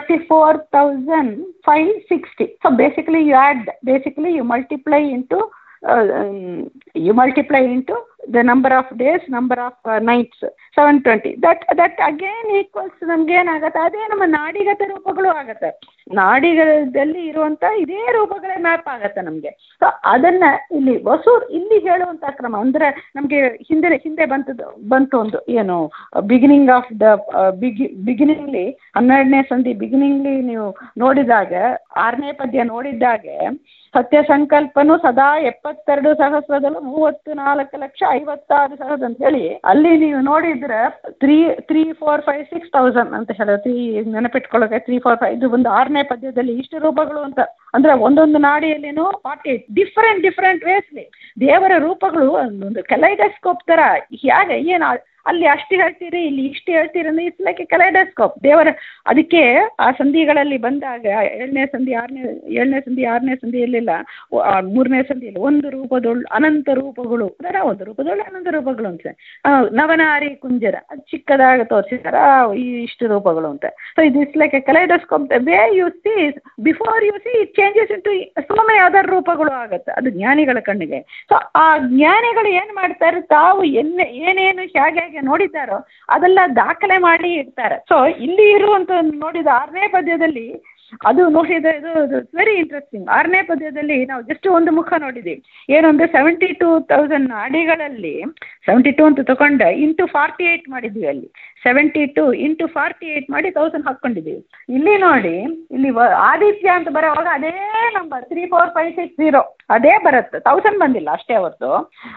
34,560. So basically you multiply into the number of days, number of nights 720. That again equals ನಮ್ಗೆ ಏನಾಗತ್ತೆ, ಅದೇ ನಮ್ಮ ನಾಡಿಗತ ರೂಪಗಳು ಆಗತ್ತೆ. ನಾಡಿಗದಲ್ಲಿ ಇರುವಂತ ಇದೇ ರೂಪಗಳೇ ಮ್ಯಾಪ್ ಆಗತ್ತೆ ನಮಗೆ. ಸೊ ಅದನ್ನ ಇಲ್ಲಿ ವಸೂರ್ ಇಲ್ಲಿ ಹೇಳುವಂತ ಕ್ರಮ ಅಂದ್ರೆ ನಮಗೆ ಹಿಂದೆ ಬಂತು ಒಂದು ಏನು ಬಿಗಿನಿಂಗ್ ಆಫ್ ದ ಬಿಗಿನಿಂಗ್ಲಿ 12ನೇ ಸಂಧಿ ಬಿಗಿನಿಂಗ್ಲಿ ನೀವು ನೋಡಿದಾಗ 6ನೇ ಪದ್ಯ ನೋಡಿದಾಗ ಸತ್ಯ ಸಂಕಲ್ಪನು ಸದಾ 72 ಸಹಸ್ರದಲ್ಲೂ 34,56,000 ಅಂತ ಹೇಳಿ ಅಲ್ಲಿ ನೀವು ನೋಡಿದ್ರೆ 3, 4, 5, 6,000 ಅಂತ ಹೇಳೋದು ನೆನಪಿಟ್ಕೊಳ್ಳೋಕೆ 3, 4, 5 ಇದು ಒಂದು 6ನೇ ಪದ್ಯದಲ್ಲಿ ಇಷ್ಟು ರೂಪಗಳು ಅಂತ ಅಂದ್ರೆ ಒಂದೊಂದು ನಾಡಿಯಲ್ಲಿನೂ 48 ಡಿಫರೆಂಟ್ ವೇಸ್ಲಿ ದೇವರ ರೂಪಗಳು ಒಂದು ಕಲೈಡೋಸ್ಕೋಪ್ ತರ ಹೇಗೆ ಏನು ಅಲ್ಲಿ ಅಷ್ಟು ಹೇಳ್ತೀರಿ ಇಲ್ಲಿ ಇಷ್ಟು ಹೇಳ್ತೀರಿ ಅಂದ್ರೆ ಇಟ್ಸ್ ಲೈಕ್ ಎ ಕಲೈಡೋಸ್ಕೋಪ್ ದೇವರ. ಅದಕ್ಕೆ ಆ ಸಂಧಿಗಳಲ್ಲಿ ಬಂದಾಗ 7ನೇ ಸಂಧಿ 6ನೇ ಸಂಧಿಯಲ್ಲಿಲ್ಲ 3ನೇ ಸಂಧಿಯಲ್ಲಿ ಒಂದು ರೂಪದೊಳು ಅನಂತ ರೂಪಗಳು ಅದರ ಒಂದು ರೂಪದೊಳು ಅನಂತ ರೂಪಗಳು ಅಂತ ನವನಾರಿ ಕುಂಜರ ಅದು ಚಿಕ್ಕದಾಗ ತೋರಿಸಿದಾರ ಇಷ್ಟು ರೂಪಗಳು ಅಂತ. ಸೊ ಇದು it's like a kaleidoscope way you see before you see it changes into so many other ರೂಪಗಳು ಆಗುತ್ತೆ ಅದು ಜ್ಞಾನಿಗಳ ಕಣ್ಣಿಗೆ. ಸೊ ಆ ಜ್ಞಾನಿಗಳು ಏನು ಮಾಡ್ತಾರೆ, ತಾವು ಏನೇನು ಹೇಗೆ ನೋಡಿದ್ದಾರೋ ಅದೆಲ್ಲ ದಾಖಲೆ ಮಾಡಿ ಇಡ್ತಾರೆ. ಸೊ ಇಲ್ಲಿ ಇರುವಂತ ನೋಡಿದ 6ನೇ ಪದ್ಯದಲ್ಲಿ ಅದು ನೋಡಿದ ಇದು ವೆರಿ ಇಂಟ್ರೆಸ್ಟಿಂಗ್. 6ನೇ ಪದ್ಯದಲ್ಲಿ ನಾವು ಜಸ್ಟ್ ಒಂದು ಮುಖ ನೋಡಿದ್ದೀವಿ. ಏನು ಅಂದ್ರೆ 72,000 ನಾಡಿಗಳಲ್ಲಿ 72 ಅಂತ ತಗೊಂಡು ಇಂಟು 48 ಮಾಡಿದ್ವಿ. ಅಲ್ಲಿ 72 ಇಂಟು 48 ಮಾಡಿ 1000 ಹಾಕ್ಕೊಂಡಿದ್ದೀವಿ. ಇಲ್ಲಿ ನೋಡಿ ಇಲ್ಲಿ ಆದಿತ್ಯ ಅಂತ ಬರೋವಾಗ ಅದೇ ನಂಬರ್ 3, 4, 5, 6, 0 ಅದೇ ಬರುತ್ತೆ. 1000 ಬಂದಿಲ್ಲ ಅಷ್ಟೇ ಹೊರತು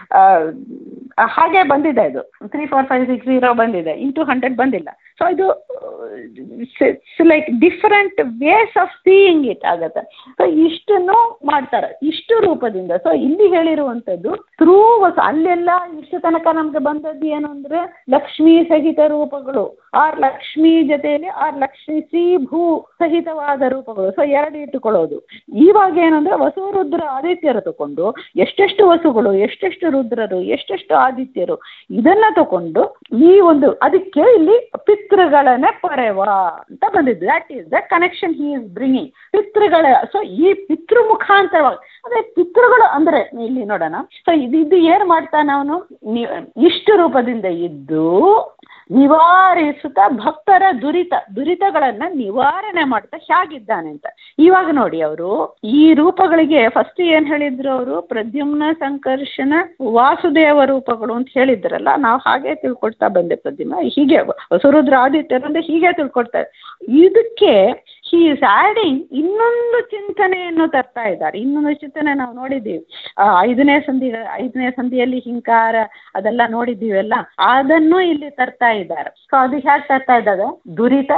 ಹಾಗೆ ಬಂದಿದೆ. ಇದು 3, 4, 5, 6, 0 ಬಂದಿದೆ, ಇಂಟು 100 ಬಂದಿಲ್ಲ. ಸೊ ಇದು like different ways of seeing it ಆಗುತ್ತೆ. ಸೊ ಇಷ್ಟನ್ನು ಮಾಡ್ತಾರೆ ಇಷ್ಟು ರೂಪದಿಂದ. ಸೊ ಇಲ್ಲಿ ಹೇಳಿರುವಂಥದ್ದು ಥ್ರೂ ಅಲ್ಲೆಲ್ಲ ಇಷ್ಟು ತನಕ ನಮ್ಗೆ ಬಂದದ್ದು ಏನು ಅಂದ್ರೆ ಲಕ್ಷ್ಮೀ ಸಹಿತ ರೂಪಗಳು, ಆರ್ ಲಕ್ಷ್ಮೀ ಜೊತೆಯಲ್ಲಿ ಆರ್ ಲಕ್ಷ್ಮೀ ಶ್ರೀ ಭೂ ಸಹಿತವಾದ ರೂಪಗಳು. ಸೊ 2 ಇಟ್ಟುಕೊಳ್ಳೋದು. ಇವಾಗ ಏನಂದ್ರೆ ವಸು ರುದ್ರ ಆದಿತ್ಯರು ತಗೊಂಡು ಎಷ್ಟೆಷ್ಟು ವಸುಗಳು, ಎಷ್ಟೆಷ್ಟು ರುದ್ರರು, ಎಷ್ಟೆಷ್ಟು ಆದಿತ್ಯರು ಇದನ್ನ ತಗೊಂಡು ಈ ಒಂದು ಅದಕ್ಕೆ ಇಲ್ಲಿ ಪಿತೃಗಳನ್ನೇ ಪರೆವ ಅಂತ ಬಂದಿದ್ದು. That is the connection he is bringing ಪಿತೃಗಳ. ಸೊ ಈ ಪಿತೃ ಮುಖಾಂತರವಾಗಿ ಅಂದ್ರೆ ಪಿತೃಗಳು ಅಂದ್ರೆ ಇಲ್ಲಿ ನೋಡೋಣ. ಸೊ ಇದು ಏನು ಮಾಡ್ತಾನೆ ಅವನು, ಇಷ್ಟು ರೂಪದಿಂದ ಇದ್ದು ನಿವಾರಿಸುತ್ತಾ ಭಕ್ತರ ದುರಿತಗಳನ್ನ ನಿವಾರಣೆ ಮಾಡ್ತಾ ಹೇಗಿದ್ದಾನೆ ಅಂತ. ಇವಾಗ ನೋಡಿ ಅವರು ಈ ರೂಪಗಳಿಗೆ ಫಸ್ಟ್ ಏನ್ ಹೇಳಿದ್ರು ಅವರು, ಪ್ರದ್ಯುಮ್ನ ಸಂಕರ್ಷಣ ವಾಸುದೇವ ರೂಪಗಳು ಅಂತ ಹೇಳಿದ್ರಲ್ಲ, ನಾವು ಹಾಗೆ ತಿಳ್ಕೊಳ್ತಾ ಬಂದೆ. ಪ್ರದ್ಯುಮ್ನ ಹೀಗೆ ವಸುರುದ್ರ ಆದಿತ್ಯರಂದ್ರೆ ಹೀಗೆ ತಿಳ್ಕೊಳ್ತಾರೆ. ಇದಕ್ಕೆ ಹಿ ಇಸ್ ಆಡಿಂಗ್ ಇನ್ನೊಂದು ಚಿಂತನೆಯನ್ನು ತರ್ತಾ ಇದ್ದಾರೆ. ಇನ್ನೊಂದು ಚಿಂತನೆ ನಾವು ನೋಡಿದ್ದೀವಿ 5ನೇ ಸಂಧಿಯಲ್ಲಿ ಹಿಂಕಾರ ಅದೆಲ್ಲ ನೋಡಿದ್ದೀವಲ್ಲ, ಅದನ್ನು ಇಲ್ಲಿ ತರ್ತಾ ಇದ್ದಾರೆ. ಸೊ ಅದು ಹೇಗೆ ತರ್ತಾ ಇದ್ದಾರೆ, ದುರಿತ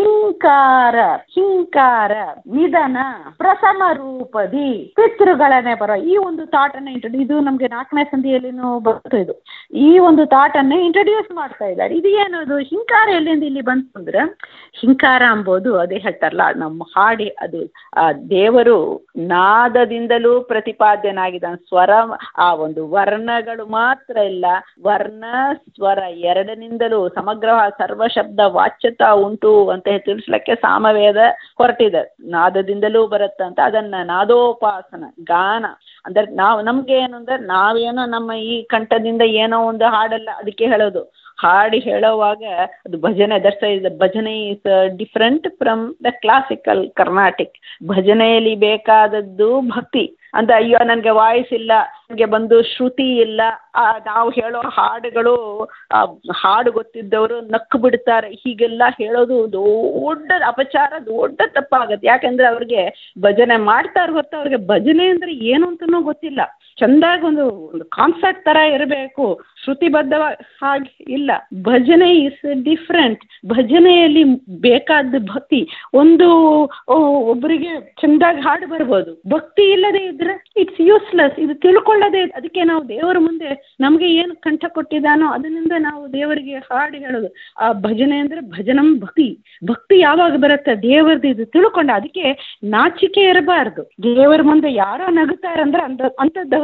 ಹಿಂಕಾರ ನಿಧನ ಪ್ರಥಮ ರೂಪದಿ ಪಿತೃಗಳನ್ನೇ ಬರೋ ಈ ಒಂದು ಥಾಟನ್ನು ಇದು ನಮ್ಗೆ 4ನೇ ಸಂಧಿಯಲ್ಲಿನೂ ಬಂತು. ಇದು ಈ ಒಂದು ಥಾಟನ್ನು ಇಂಟ್ರೊಡ್ಯೂಸ್ ಮಾಡ್ತಾ ಇದ್ದಾರೆ. ಇದು ಏನದು ಹಿಂಕಾರ ಎಲ್ಲಿಂದ ಇಲ್ಲಿ ಬಂತು ಅಂದ್ರೆ, ಹಿಂಕಾರ ಎಂಬುದು ಅದೇ ಹೇಳ್ತಾರಲ್ಲ ನಮ್ಮ ಹಾಡಿ ಅದು ದೇವರು ನಾದದಿಂದಲೂ ಪ್ರತಿಪಾದ್ಯನಾಗಿದ್ದಾನೆ. ಸ್ವರ ಆ ಒಂದು ವರ್ಣಗಳು ಮಾತ್ರ ಇಲ್ಲ, ವರ್ಣ ಸ್ವರ ಎರಡನಿಂದಲೂ ಸಮಗ್ರವಾಗಿ ಸರ್ವಶಬ್ದ ವಾಚ್ಯತಾ ಉಂಟು ಅಂತ ತಿಳಿಸ್ಲಿಕ್ಕೆ ಸಾಮವೇದ ಹೊರಟಿದೆ. ನಾದದಿಂದಲೂ ಬರುತ್ತಂತ ಅದನ್ನ ನಾದೋಪಾಸನ ಗಾನ ಅಂದ್ರೆ ನಮ್ಗೆ ಏನು ಅಂದ್ರೆ ನಾವೇನೋ ನಮ್ಮ ಈ ಕಂಠದಿಂದ ಏನೋ ಒಂದು ಹಾಡಲ್ಲ ಅದಕ್ಕೆ ಹೇಳೋದು. ಹಾಡಿ ಹೇಳೋವಾಗ ಅದು ಭಜನೆ ಭಜನೆ is different from the classical Carnatic. ಭಜನೆಯಲ್ಲಿ ಬೇಕಾದದ್ದು ಭಕ್ತಿ ಅಂತ. ಅಯ್ಯೋ ನನಗೆ ವಾಯ್ಸ್ ಇಲ್ಲ, ನನಗೆ ಬಂದು ಶ್ರುತಿ ಇಲ್ಲ, ನಾವು ಹೇಳೋ ಹಾಡುಗಳು ಹಾಡು ಗೊತ್ತಿದ್ದವರು ನಕ್ಕು ಬಿಡ್ತಾರೆ, ಹೀಗೆಲ್ಲ ಹೇಳೋದು ದೊಡ್ಡ ಅಪಚಾರ, ದೊಡ್ಡ ತಪ್ಪಾಗತ್ತೆ. ಯಾಕಂದ್ರೆ ಅವ್ರಿಗೆ ಭಜನೆ ಮಾಡ್ತಾರೆ ಹೊತ್ತು ಅವ್ರಿಗೆ ಭಜನೆ ಅಂದ್ರೆ ಏನು ಅಂತನೂ ಗೊತ್ತಿಲ್ಲ. ಚಂದಾಗಿ ಒಂದು ಕಾನ್ಸರ್ಟ್ ತರ ಇರಬೇಕು, ಶ್ರುತಿಬದ್ಧವಾಗಿ ಹಾಗೆ ಇಲ್ಲ. ಭಜನೆ ಇಸ್ ಡಿಫ್ರೆಂಟ್. ಭಜನೆಯಲ್ಲಿ ಬೇಕಾದ ಭಕ್ತಿ. ಒಂದು ಒಬ್ಬರಿಗೆ ಚಂದಾಗಿ ಹಾಡು ಬರ್ಬೋದು, ಭಕ್ತಿ ಇಲ್ಲದೆ ಇದ್ರೆ ಇಟ್ಸ್ ಯೂಸ್ಲೆಸ್. ಇದು ತಿಳ್ಕೊಳ್ಳದೆ ಅದಕ್ಕೆ ನಾವು ದೇವರ ಮುಂದೆ ನಮ್ಗೆ ಏನು ಕಂಠ ಕೊಟ್ಟಿದ್ದಾನೋ ಅದರಿಂದ ನಾವು ದೇವರಿಗೆ ಹಾಡು ಹೇಳೋದು. ಆ ಭಜನೆ ಅಂದ್ರೆ ಭಜನಂ ಭಕ್ತಿ ಯಾವಾಗ ಬರುತ್ತೆ ದೇವರದ್ದು ಇದು ತಿಳ್ಕೊಂಡ. ಅದಕ್ಕೆ ನಾಚಿಕೆ ಇರಬಾರ್ದು. ದೇವರ ಮುಂದೆ ಯಾರೋ ನಗುತ್ತಾರಂದ್ರೆ ಅಂಥದ್ದು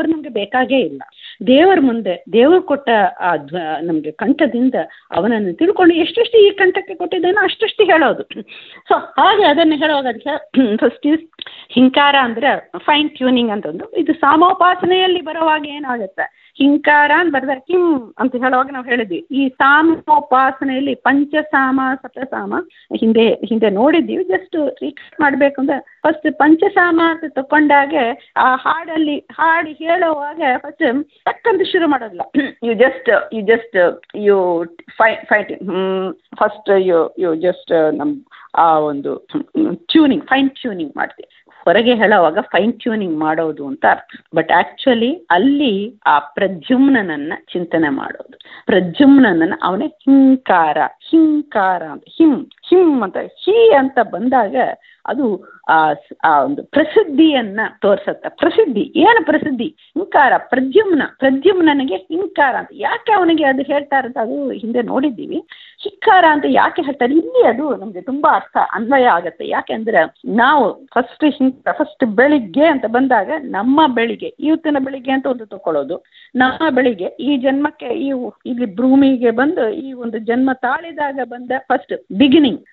ದೇವರು ನಮ್ಗೆ ಬೇಕಾಗೇ ಇಲ್ಲ. ದೇವರ ಮುಂದೆ ದೇವರು ಕೊಟ್ಟ ಆ ನಮ್ಗೆ ಕಂಠದಿಂದ ಅವನನ್ನು ತಿಳ್ಕೊಂಡು ಎಷ್ಟೆಷ್ಟು ಈ ಕಂಠಕ್ಕೆ ಕೊಟ್ಟಿದ್ದೇನೋ ಅಷ್ಟಷ್ಟು ಹೇಳೋದು. ಸೊ ಹಾಗೆ ಅದನ್ನು ಹೇಳುವಾಗ ಅದಕ್ಕೆ ಫಸ್ಟ್ ಈಸ್ ಹಿಂಕಾರ ಅಂದ್ರೆ ಫೈನ್ ಟ್ಯೂನಿಂಗ್ ಅಂತಂದು. ಇದು ಸಾಮೋಪಾಸನೆಯಲ್ಲಿ ಬರುವಾಗ ಏನಾಗುತ್ತೆ, ಹಿಂಕಾರ ಅಂತ ಬರ್ದ ಕಿಂ ಅಂತ ಹೇಳುವಾಗ ನಾವು ಹೇಳಿದ್ವಿ. ಈ ಸಾಮೋಪಾಸನೆಯಲ್ಲಿ ಪಂಚಸಾಮ ಸಪ್ತಸಾಮ ಹಿಂದೆ ನೋಡಿದ್ದೀವಿ. ಜಸ್ಟ್ ರೀಕಾಲ್ ಮಾಡ್ಬೇಕು ಅಂದ್ರೆ ಫಸ್ಟ್ ಪಂಚಸಾಮ ಅಂತ ತಕೊಂಡಾಗೆ ಆ ಹಾಡು ಹೇಳುವಾಗ ಫಸ್ಟ್ ಟಕ್ಕಂತ ಶುರು ಮಾಡೋದಿಲ್ಲ. You fighting first you just ಆ ಒಂದು ಟ್ಯೂನಿಂಗ್, ಫೈನ್ ಟ್ಯೂನಿಂಗ್ ಮಾಡ್ತೀವಿ. ಹೊರಗೆ ಹೇಳುವಾಗ ಫೈನ್ ಟ್ಯೂನಿಂಗ್ ಮಾಡೋದು ಅಂತ ಅರ್ಥ. ಬಟ್ ಆಕ್ಚುಲಿ ಅಲ್ಲಿ ಆ ಪ್ರದ್ಯುಮ್ನನ್ನ ಚಿಂತನೆ ಮಾಡೋದು. ಪ್ರದ್ಯುಮ್ನನ್ನ ಅವನೇ ಹಿಂಕಾರ ಅಂತ ಹಿಂ ಅಂತ ಹಿ ಅಂತ ಬಂದಾಗ ಅದು ಆ ಒಂದು ಪ್ರಸಿದ್ಧಿಯನ್ನ ತೋರ್ಸತ್ತ. ಪ್ರಸಿದ್ಧಿ ಏನು ಪ್ರಸಿದ್ಧಿ? ಹಿಂಕಾರ. ಪ್ರದ್ಯುಮ್ನನಿಗೆ ಹಿಂಕಾರ ಅಂತ ಯಾಕೆ ಅವನಿಗೆ ಅದು ಹೇಳ್ತಾರೆ ಅಂತ ಅದು ಹಿಂದೆ ನೋಡಿದ್ದೀವಿ. ಹಿಂಕಾರ ಅಂತ ಯಾಕೆ ಹೇಳ್ತಾರೆ ಇಲ್ಲಿ ಅದು ನಮ್ಗೆ ತುಂಬಾ ಅರ್ಥ ಅನ್ವಯ ಆಗತ್ತೆ. ಯಾಕೆಂದ್ರೆ ನಾವು ಫಸ್ಟ್ ಬೆಳಿಗ್ಗೆ ಅಂತ ಬಂದಾಗ ನಮ್ಮ ಬೆಳಿಗ್ಗೆ, ಇವತ್ತಿನ ಬೆಳಿಗ್ಗೆ ಅಂತ ಒಂದು ತಕೊಳ್ಳೋದು, ನಮ್ಮ ಬೆಳಿಗ್ಗೆ ಈ ಜನ್ಮಕ್ಕೆ ಇಲ್ಲಿ ಭೂಮಿಗೆ ಬಂದು ಈ ಒಂದು ಜನ್ಮ ತಾಳಿದಾಗ ಬಂದ first beginning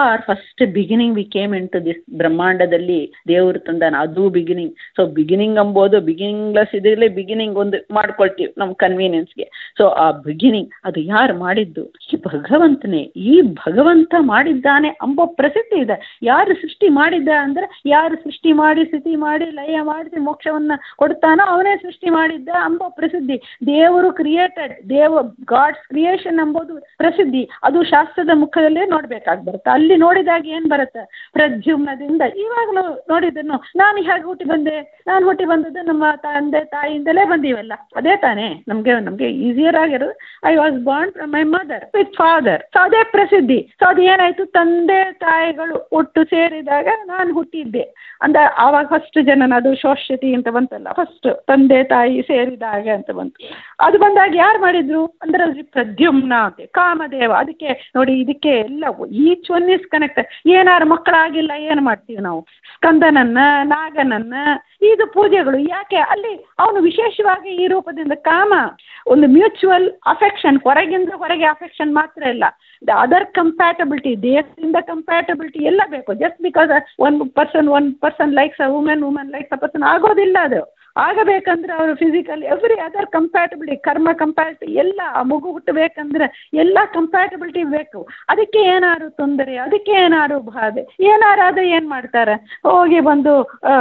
we came into this ಬ್ರಹ್ಮಾಂಡದಲ್ಲಿ ದೇವರು ತಂದಾನ, ಅದು ಬಿಗಿನಿಂಗ್. ಸೊ ಬಿಗಿನಿಂಗ್ ಅಂಬೋದು ಬಿಗಿನಿಂಗ್ಲೆಸ್ ಇದರಲ್ಲಿ ಬಿಗಿನಿಂಗ್ ಒಂದು ಮಾಡ್ಕೊಳ್ತೀವಿ ನಮ್ಮ ಕನ್ವೀನಿಯನ್ಸ್ಗೆ. ಸೊ ಆ ಬಿಗಿನಿಂಗ್ ಅದು ಯಾರು ಮಾಡಿದ್ದು? ಈ ಭಗವಂತನೇ. ಈ ಭಗವಂತ ಮಾಡಿದ್ದಾನೆ ಅಂಬೋ ಪ್ರಸಿದ್ಧಿ ಇದೆ. ಯಾರು ಸೃಷ್ಟಿ ಮಾಡಿದ್ದ ಅಂದ್ರೆ ಯಾರು ಸೃಷ್ಟಿ ಮಾಡಿ ಸ್ಥಿತಿ ಮಾಡಿ ಲಯ ಮಾಡಿಸಿ ಮೋಕ್ಷವನ್ನ ಕೊಡ್ತಾನೋ ಅವನೇ ಸೃಷ್ಟಿ ಮಾಡಿದ್ದ ಅಂಬೋ ಪ್ರಸಿದ್ಧಿ. ದೇವರು ಕ್ರಿಯೇಟೆಡ್, ಗಾಡ್ಸ್ ಕ್ರಿಯೇಷನ್ ಎಂಬುದು ಪ್ರಸಿದ್ಧಿ. ಅದು ಶಾಸ್ತ್ರದ ಮುಖದಲ್ಲೇ ನೋಡ್ಬೇಕಾಗಿ ಬರುತ್ತೆ. ಅಲ್ಲಿ ನೋಡಿದಾಗ ಏನ್ ಬರುತ್ತೆ? ಪ್ರದ್ಯುಮ್ನದಿಂದ ಇವಾಗಲೂ ನೋಡಿದ್ದನ್ನು ನಾನು ಹೇಗೆ ಹುಟ್ಟಿ ಬಂದದ್ದು ನಮ್ಮ ತಂದೆ ತಾಯಿಯಿಂದಲೇ ಬಂದೀವಲ್ಲ, ಅದೇ ತಾನೇ ನಮ್ಗೆ ಈಸಿಯರ್ ಆಗಿರೋದು. I was born from my mother with father. So ಅದೇ ಪ್ರಸಿದ್ಧಿ. ಸೊ ಅದು ಏನಾಯ್ತು? ತಂದೆ ತಾಯಿಗಳು ಒಟ್ಟು ಸೇರಿದಾಗ ನಾನು ಹುಟ್ಟಿದ್ದೆ ಅಂದ ಆವಾಗ ಫಸ್ಟ್ ಜನನ ಅದು ಶೋಷ್ಯತಿ ಅಂತ ಬಂತಲ್ಲ, ಫಸ್ಟ್ ತಂದೆ ತಾಯಿ ಸೇರಿದಾಗ ಅಂತ ಬಂತು. ಅದು ಬಂದಾಗ ಯಾರು ಮಾಡಿದ್ರು ಅಂದ್ರೆ ಅದ್ರಲ್ಲಿ ಪ್ರದ್ಯುಮ್ನ ಅಂತೆ, ಕಾಮದೇವ. ಅದಕ್ಕೆ ನೋಡಿ, ಇದಕ್ಕೆ ಎಲ್ಲ ಈಚ್ ಒನ್ ಇಸ್ ಕನೆಕ್ಟ್. ಏನಾರು ಮಕ್ಕಳಾಗಿಲ್ಲ ಏನು ಮಾಡ್ತೀವಿ ನಾವು? ಸ್ಕಂದನನ್ನ, ನಾಗನನ್ನ, ಇದು ಪೂಜೆಗಳು ಯಾಕೆ? ಅಲ್ಲಿ ಅವನು ವಿಶೇಷವಾಗಿ ಈ ರೂಪದಿಂದ ಕಾಮ, ಒಂದು ಮ್ಯೂಚುವಲ್ ಅಫೆಕ್ಷನ್, ಹೊರಗೆ ಅಫೆಕ್ಷನ್ ಮಾತ್ರ ಇಲ್ಲ, ದ ಅದರ್ ಕಂಪ್ಯಾಟಬಿಲಿಟಿ, ದೇಹದಿಂದ ಕಂಪ್ಯಾಟಬಿಲಿಟಿ ಎಲ್ಲ ಬೇಕು. Just because one person likes a woman likes a person ಆಗೋದಿಲ್ಲ. ಅದು ಆಗಬೇಕಂದ್ರೆ ಅವರು physically every other compatibility, karma compatibility ಎಲ್ಲ, ಆ ಮಗು ಹುಟ್ಟಬೇಕಂದ್ರೆ ಎಲ್ಲ ಕಂಪ್ಯಾಟಬಿಲಿಟಿ ಬೇಕು. ಅದಕ್ಕೆ ಏನಾರು ತೊಂದರೆ, ಅದಕ್ಕೆ ಏನಾರು ಬಾಧೆ, ಏನಾರಾದ್ರೆ ಏನು ಮಾಡ್ತಾರೆ? ಹೋಗಿ ಬಂದು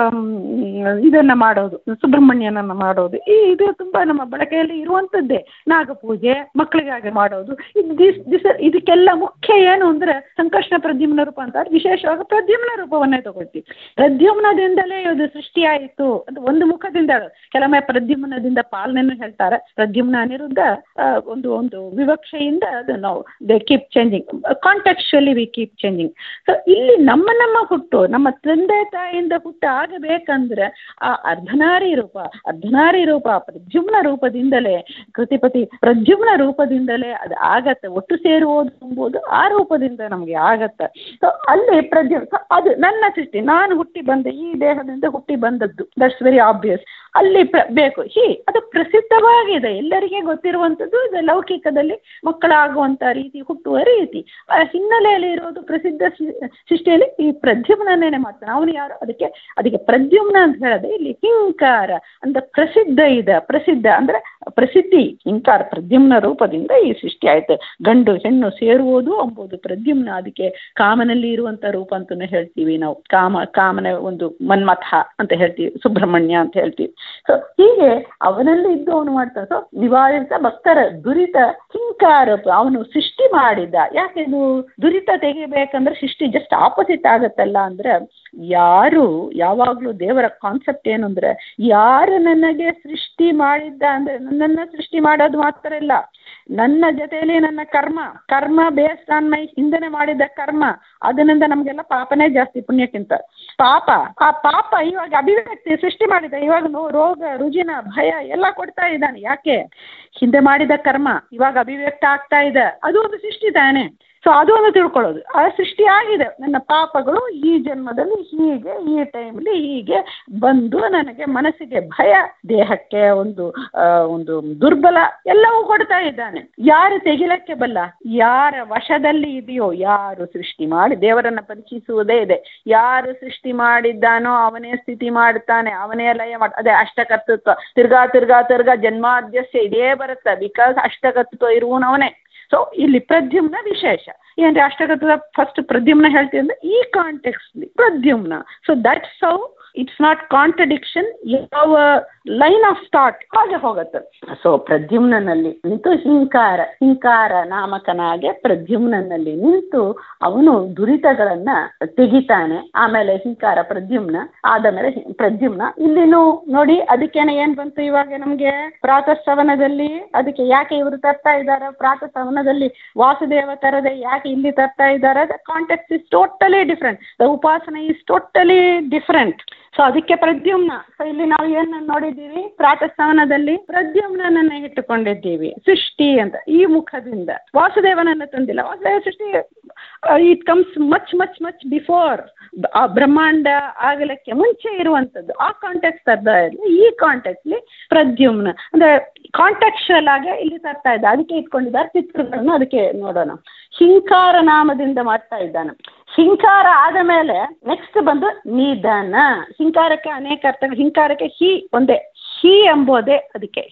ಇದನ್ನು ಮಾಡೋದು, ಸುಬ್ರಹ್ಮಣ್ಯನನ್ನು ಮಾಡೋದು. ಇದು ತುಂಬ ನಮ್ಮ ಬಳಕೆಯಲ್ಲಿ ಇರುವಂಥದ್ದೇ. ನಾಗಪೂಜೆ ಮಕ್ಕಳಿಗಾಗಿ ಮಾಡೋದು. ಇದಕ್ಕೆಲ್ಲ ಮುಖ್ಯ ಏನು ಅಂದರೆ ಸಂಕರ್ಷಣ ಪ್ರದ್ಯುಮ್ನ ರೂಪ ಅಂತ. ವಿಶೇಷವಾಗಿ ಪ್ರದ್ಯುಮ್ನ ರೂಪವನ್ನೇ ತಗೊಳ್ತೀವಿ. ಪ್ರದ್ಯುಮ್ನದಿಂದಲೇ ಇದು ಸೃಷ್ಟಿಯಾಯಿತು ಅಂತ ಒಂದು ಮುಖದಿಂದ. ಕೆಲವೊಮ್ಮೆ ಪ್ರದ್ಯುಮ್ನದಿಂದ ಪಾಲನೆಯನ್ನು ಹೇಳ್ತಾರೆ. ಪ್ರದ್ಯುಮ್ನ ಅನಿರುದ್ಧ ಒಂದು ವಿವಕ್ಷೆಯಿಂದ ಅದು ನಾವು they keep changing, contextually we keep changing. So ಇಲ್ಲಿ ನಮ್ಮ ಹುಟ್ಟು, ನಮ್ಮ ತಂದೆ ತಾಯಿಯಿಂದ ಹುಟ್ಟು ಆಗಬೇಕಂದ್ರೆ ಆ ಅರ್ಧನಾರಿ ರೂಪ ಪ್ರದ್ಯುಮ್ನ ರೂಪದಿಂದಲೇ, ಕೃತಿಪತಿ ಪ್ರದ್ಯುಮ್ನ ರೂಪದಿಂದಲೇ ಅದು ಆಗತ್ತೆ. ಒಟ್ಟು ಸೇರುವುದು ಎಂಬುದು ಆ ರೂಪದಿಂದ ನಮಗೆ ಆಗತ್ತೆ. ಸೊ ಅಲ್ಲಿ ಅದು ನನ್ನ ಸೃಷ್ಟಿ, ನಾನು ಹುಟ್ಟಿ ಬಂದೆ, ಈ ದೇಹದಿಂದ ಹುಟ್ಟಿ ಬಂದದ್ದು. That's very obvious. ಅಲ್ಲಿ ಬೇಕು. ಅದು ಪ್ರಸಿದ್ಧವಾಗಿದೆ, ಎಲ್ಲರಿಗೆ ಗೊತ್ತಿರುವಂಥದ್ದು. ಇದು ಲೌಕಿಕದಲ್ಲಿ ಮಕ್ಕಳಾಗುವಂಥ ರೀತಿ, ಹುಟ್ಟುವ ರೀತಿ, ಹಿನ್ನೆಲೆಯಲ್ಲಿ ಇರೋದು ಪ್ರಸಿದ್ಧ ಸೃಷ್ಟಿಯಲ್ಲಿ ಈ ಪ್ರದ್ಯುಮ್ನೇ ಮಾಡ್ತಾನೆ. ಅವನು ಯಾರು? ಅದಕ್ಕೆ ಪ್ರದ್ಯುಮ್ನ ಅಂತ ಹೇಳೋದು ಇಲ್ಲಿ ಹಿಂಕಾರ ಅಂತ ಪ್ರಸಿದ್ಧ ಇದೆ. ಪ್ರಸಿದ್ಧ ಅಂದ್ರೆ ಪ್ರಸಿದ್ಧಿ, ಹಿಂಕಾರ ಪ್ರದ್ಯುಮ್ನ ರೂಪದಿಂದ ಈ ಸೃಷ್ಟಿ ಆಯ್ತು. ಗಂಡು ಹೆಣ್ಣು ಸೇರುವುದು ಎಂಬುದು ಪ್ರದ್ಯುಮ್ನ. ಅದಕ್ಕೆ ಕಾಮನಲ್ಲಿ ಇರುವಂಥ ರೂಪ ಅಂತಲೂ ಹೇಳ್ತೀವಿ ನಾವು. ಕಾಮನ ಒಂದು ಮನ್ಮಥ ಅಂತ ಹೇಳ್ತೀವಿ, ಸುಬ್ರಹ್ಮಣ್ಯ ಅಂತ ಹೇಳ್ತೀವಿ. ಸೊ ಹೀಗೆ ಅವನಲ್ಲಿ ಇದ್ದು ಅವನು ಮಾಡ್ತಾನೆ. ಸೊ ನಿವಾರಿತ ಭಕ್ತರ ದುರಿತ ಹಿಂಕಾರ ಅವನು ಸೃಷ್ಟಿ ಮಾಡಿದ್ದ. ಯಾಕೆಂದು ದುರಿತ ತೆಗಿಬೇಕಂದ್ರೆ ಸೃಷ್ಟಿ ಜಸ್ಟ್ ಆಪೋಸಿಟ್ ಆಗತ್ತಲ್ಲ. ಅಂದ್ರೆ ಯಾವಾಗಲೂ ದೇವರ ಕಾನ್ಸೆಪ್ಟ್ ಏನು ಅಂದ್ರೆ, ಯಾರು ನನಗೆ ಸೃಷ್ಟಿ ಮಾಡಿದ್ದ ಅಂದ್ರೆ ನನ್ನನ್ನು ಸೃಷ್ಟಿ ಮಾಡೋದು ಮಾತ್ರ ಇಲ್ಲ, ನನ್ನ ಜೊತೆಯಲ್ಲಿ ನನ್ನ ಕರ್ಮ ಬೇಸ್ಡ್ ಆನ್ ಮೈ ಹಿಂದನೆ ಮಾಡಿದ ಕರ್ಮ, ಅದರಿಂದ ನಮಗೆಲ್ಲ ಪಾಪನೇ ಜಾಸ್ತಿ ಪುಣ್ಯಕ್ಕಿಂತ. ಆ ಪಾಪ ಇವಾಗ ಅಭಿವ್ಯಕ್ತಿ ಸೃಷ್ಟಿ ಮಾಡಿದ. ಇವಾಗ ರೋಗ ರುಜಿನ ಭಯ ಎಲ್ಲ ಕೊಡ್ತಾ ಇದ್ದಾನೆ. ಯಾಕೆ? ಹಿಂದೆ ಮಾಡಿದ ಕರ್ಮ ಇವಾಗ ಅಭಿವ್ಯಕ್ತ ಆಗ್ತಾ ಇದೆ. ಅದು ಒಂದು ಸೃಷ್ಟಿ ತಾನೆ. ಸೊ ಅದು ಒಂದು ತಿಳ್ಕೊಳ್ಳೋದು. ಆ ಸೃಷ್ಟಿಯಾಗಿದೆ, ನನ್ನ ಪಾಪಗಳು ಈ ಜನ್ಮದಲ್ಲಿ ಹೀಗೆ, ಈ ಟೈಮಲ್ಲಿ ಹೀಗೆ ಬಂದು ನನಗೆ ಮನಸ್ಸಿಗೆ ಭಯ, ದೇಹಕ್ಕೆ ಒಂದು ದುರ್ಬಲ ಎಲ್ಲವೂ ಕೊಡ್ತಾ ಇದ್ದಾನೆ. ಯಾರು ತೆಗಿಲಕ್ಕೆ ಬಲ್ಲ? ಯಾರ ವಶದಲ್ಲಿ ಇದೆಯೋ, ಯಾರು ಸೃಷ್ಟಿ ಮಾಡಿ ದೇವರನ್ನ ಪರೀಕ್ಷಿಸುವುದೇ ಇದೆ. ಯಾರು ಸೃಷ್ಟಿ ಮಾಡಿದ್ದಾನೋ ಅವನೇ ಸ್ಥಿತಿ ಮಾಡ್ತಾನೆ, ಅವನೇ ಲಯ ಅದೇ ಅಷ್ಟಕರ್ತೃತ್ವ. ತಿರ್ಗಾ ಜನ್ಮಾದ್ಯಸ್ಯ ಇದೇ ಬರುತ್ತೆ, ಬಿಕಾಸ್ ಅಷ್ಟಕರ್ತೃತ್ವ ಇರುವವನವನೇ. ಸೊ ಇಲ್ಲಿ ಪ್ರದ್ಯುಮ್ನ ವಿಶೇಷ ಏನ್ರಿ, ಅಷ್ಟಕರ್ತೃತ್ವ ಫಸ್ಟ್ ಪ್ರದ್ಯುಮ್ನ ಹೇಳ್ತೀವಿ ಅಂದ್ರೆ ಈ context Pradyumna. So that's how it's not contradiction, ಯಾವ ಲೈನ್ ಆಫ್ ಥಾಟ್ ಹಾಗೆ ಹೋಗುತ್ತೆ. ಸೊ ಪ್ರದ್ಯುಮ್ನಲ್ಲಿ ನಿಂತು ಹಿಂಕಾರ ನಾಮಕನಾಗೆ ಪ್ರದ್ಯುಮ್ನಲ್ಲಿ ನಿಂತು ಅವನು ದುರಿತಗಳನ್ನ ತೆಗಿತಾನೆ. ಆಮೇಲೆ ಹಿಂಕಾರ ಪ್ರದ್ಯುಮ್ನ ಆದ ಮೇಲೆ ಪ್ರದ್ಯುಮ್ನ ಇಲ್ಲಿನೂ ನೋಡಿ, ಅದಕ್ಕೇನೆ ಏನ್ ಬಂತು ಇವಾಗ ನಮ್ಗೆ ಪ್ರಾತಃಸವನದಲ್ಲಿ. ಅದಕ್ಕೆ ಯಾಕೆ ಇವರು ತರ್ತಾ ಇದ್ದಾರೆ ಪ್ರಾತಃಸವನದಲ್ಲಿ ವಾಸುದೇವ ತರದೆ ಯಾಕೆ ಇಲ್ಲಿ ತರ್ತಾ ಇದ್ದಾರೆ? The context is totally different, the upasana is totally different. So ಅದಕ್ಕೆ ಪ್ರದ್ಯುಮ್ನ. ಸೊ ಇಲ್ಲಿ ನಾವು ಏನ್ ನೋಡಿದ್ದೀವಿ, ಪ್ರಾತಃಸವನದಲ್ಲಿ ಪ್ರದ್ಯುಮ್ನನ್ನ ಇಟ್ಟುಕೊಂಡಿದ್ದೀವಿ ಸೃಷ್ಟಿ ಅಂತ. ಈ ಮುಖದಿಂದ ವಾಸುದೇವನನ್ನ ತಂದಿಲ್ಲ. ವಾಸುದೇವ ಸೃಷ್ಟಿ it comes much much much before, ಆ ಬ್ರಹ್ಮಾಂಡ ಆಗಲಕ್ಕೆ ಮುಂಚೆ ಇರುವಂತದ್ದು. ಆ ಕಾಂಟೆಕ್ಸ್ಟ್ ತರ್ತಾ ಇರಲಿ, ಈ ಕಾಂಟೆಕ್ಟ್ಲಿ ಪ್ರದ್ಯುಮ್ನ ಅಂದ್ರೆ ಕಾಂಟೆಕ್ಚುಯಲ್ ಆಗಿ ಇಲ್ಲಿ ತರ್ತಾ ಇದ್ದ. ಅದಕ್ಕೆ ಇಟ್ಕೊಂಡಿದ್ದಾರೆ ಚಿತ್ರಗಳನ್ನ. ಅದಕ್ಕೆ ನೋಡೋಣ. ಹಿಂಕಾರ ನಾಮದಿಂದ ಮಾಡ್ತಾ ಇದ್ದಾನೆ. ಹಿಂಕಾರ ಆದ ಮೇಲೆ ನೆಕ್ಸ್ಟ್ ಬಂದು ನಿಧನ. ಹಿಂಕಾರಕ್ಕೆ ಅನೇಕ ಅರ್ಥಗಳು. ಹಿಂಕಾರಕ್ಕೆ ಒಂದೇ ಹಿ ಎಂಬುದೇ, ಅದಕ್ಕೆ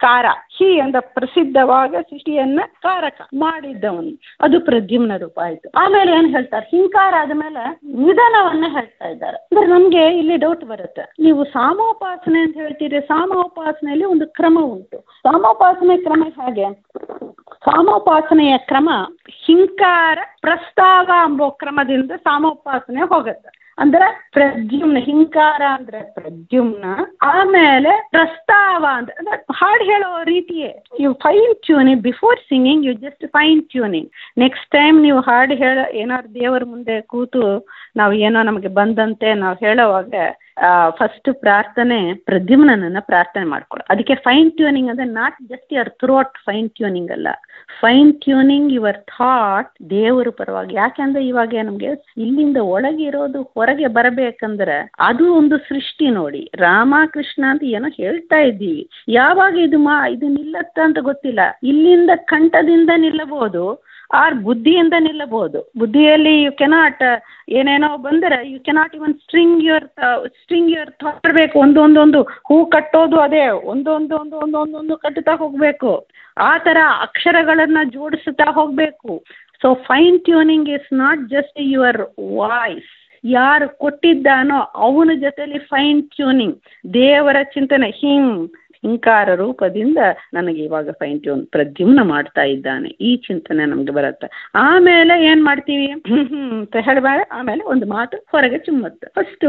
ಹಿ ಎಂದ ಪ್ರಸಿದ್ಧವಾದ ಸೃಷ್ಟಿಯನ್ನ ಕಾರಕ ಮಾಡಿದ್ದವನು, ಅದು ಪ್ರದ್ಯುಮ್ನ ರೂಪ ಆಯ್ತು. ಆಮೇಲೆ ಏನ್ ಹೇಳ್ತಾರೆ, ಹಿಂಕಾರ ಆದ್ಮೇಲೆ ನಿಧನವನ್ನ ಹೇಳ್ತಾ ಇದ್ದಾರೆ. ಅಂದ್ರೆ ನಮ್ಗೆ ಇಲ್ಲಿ ಡೌಟ್ ಬರುತ್ತೆ, ನೀವು ಸಾಮೋಪಾಸನೆ ಅಂತ ಹೇಳ್ತೀರಿ, ಸಾಮೋಪಾಸನೆಯಲ್ಲಿ ಒಂದು ಕ್ರಮ ಉಂಟು. ಸಾಮೋಪಾಸನೆ ಕ್ರಮ ಹೇಗೆ? ಸಾಮೋಪಾಸನೆಯ ಕ್ರಮ ಹಿಂಕಾರ ಪ್ರಸ್ತಾವ ಎಂಬ ಕ್ರಮದಿಂದ ಸಾಮೋಪಾಸನೆ ಹೋಗುತ್ತೆ. ಅಂದ್ರೆ ಪ್ರದ್ಯುಮ್ನ, ಹಿಂಕಾರ ಅಂದ್ರೆ ಪ್ರದ್ಯುಮ್ನ, ಆಮೇಲೆ ಪ್ರಸ್ತಾವ ಅಂದ್ರೆ ಹಾಡು ಹೇಳೋ ರೀತಿಯೇ. You fine tuning before singing, you just fine tuning. Next time ನೀವು ಹಾಡು ಏನಾದ್ರು ದೇವರ ಮುಂದೆ ಕೂತು ನಾವು ಏನೋ ನಮಗೆ ಬಂದಂತೆ ನಾವು ಹೇಳೋವಾಗ ಫಸ್ಟ್ ಪ್ರಾರ್ಥನೆ ಪ್ರದ್ಯುಮ್ನನ್ನ ಪ್ರಾರ್ಥನೆ ಮಾಡ್ಕೊಳ್ಳೋ. ಅದಕ್ಕೆ ಫೈನ್ ಟ್ಯೂನಿಂಗ್ ಅಂದ್ರೆ not just your throat fine tuning ಅಲ್ಲ, ಫೈನ್ ಟ್ಯೂನಿಂಗ್ ಯುವರ್ ಥಾಟ್ ದೇವರ ಪರವಾಗಿ. ಯಾಕೆಂದ್ರೆ ಇವಾಗ ನಮ್ಗೆ ಇಲ್ಲಿಂದ ಒಳಗಿರೋದು ಹೊರಗೆ ಬರಬೇಕಂದ್ರೆ ಅದು ಒಂದು ಸೃಷ್ಟಿ. ನೋಡಿ, ರಾಮಕೃಷ್ಣ ಅಂತ ಏನೋ ಹೇಳ್ತಾ ಇದ್ದೀವಿ, ಯಾವಾಗ ಇದು ನಿಲ್ಲತ್ತ ಅಂತ ಗೊತ್ತಿಲ್ಲ. ಇಲ್ಲಿಂದ ಕಂಠದಿಂದ ನಿಲ್ಲಬಹುದು, ಆರ್ ಬುದ್ಧಿಯಿಂದ ನಿಲ್ಲಬಹುದು. ಬುದ್ಧಿಯಲ್ಲಿ ಯು ಕೆನಾಟ್ ಏನೇನೋ ಬಂದರೆ you cannot even string your thought ಬೇಕು. ಒಂದೊಂದೊಂದು ಹೂ ಕಟ್ಟೋದು ಅದೇ ಒಂದೊಂದು ಕಟ್ಟುತ್ತಾ ಹೋಗ್ಬೇಕು. ಆ ತರ ಅಕ್ಷರಗಳನ್ನ ಜೋಡಿಸುತ್ತಾ ಹೋಗ್ಬೇಕು. So fine tuning is not just your voice. ಯಾರು ಕೊಟ್ಟಿದ್ದಾನೋ ಅವನ ಜೊತೆಲಿ ಫೈನ್ ಟ್ಯೂನಿಂಗ್, ದೇವರ ಚಿಂತನೆ. ಹಿಂಕಾರ ರೂಪದಿಂದ ನನಗೆ ಇವಾಗ ಫೈನ್ ಟ್ಯೂನ್ ಪ್ರದ್ಯುಮ್ನ ಮಾಡ್ತಾ ಇದ್ದಾನೆ, ಈ ಚಿಂತನೆ ನಮ್ಗೆ ಬರುತ್ತೆ. ಆಮೇಲೆ ಏನ್ ಮಾಡ್ತೀವಿ ಅಂತ ಹೇಳಿದ್ರೆ, ಆಮೇಲೆ ಒಂದು ಮಾತು ಹೊರಗೆ ಚಿಮ್ಮತ್ತೆ. ಫಸ್ಟ್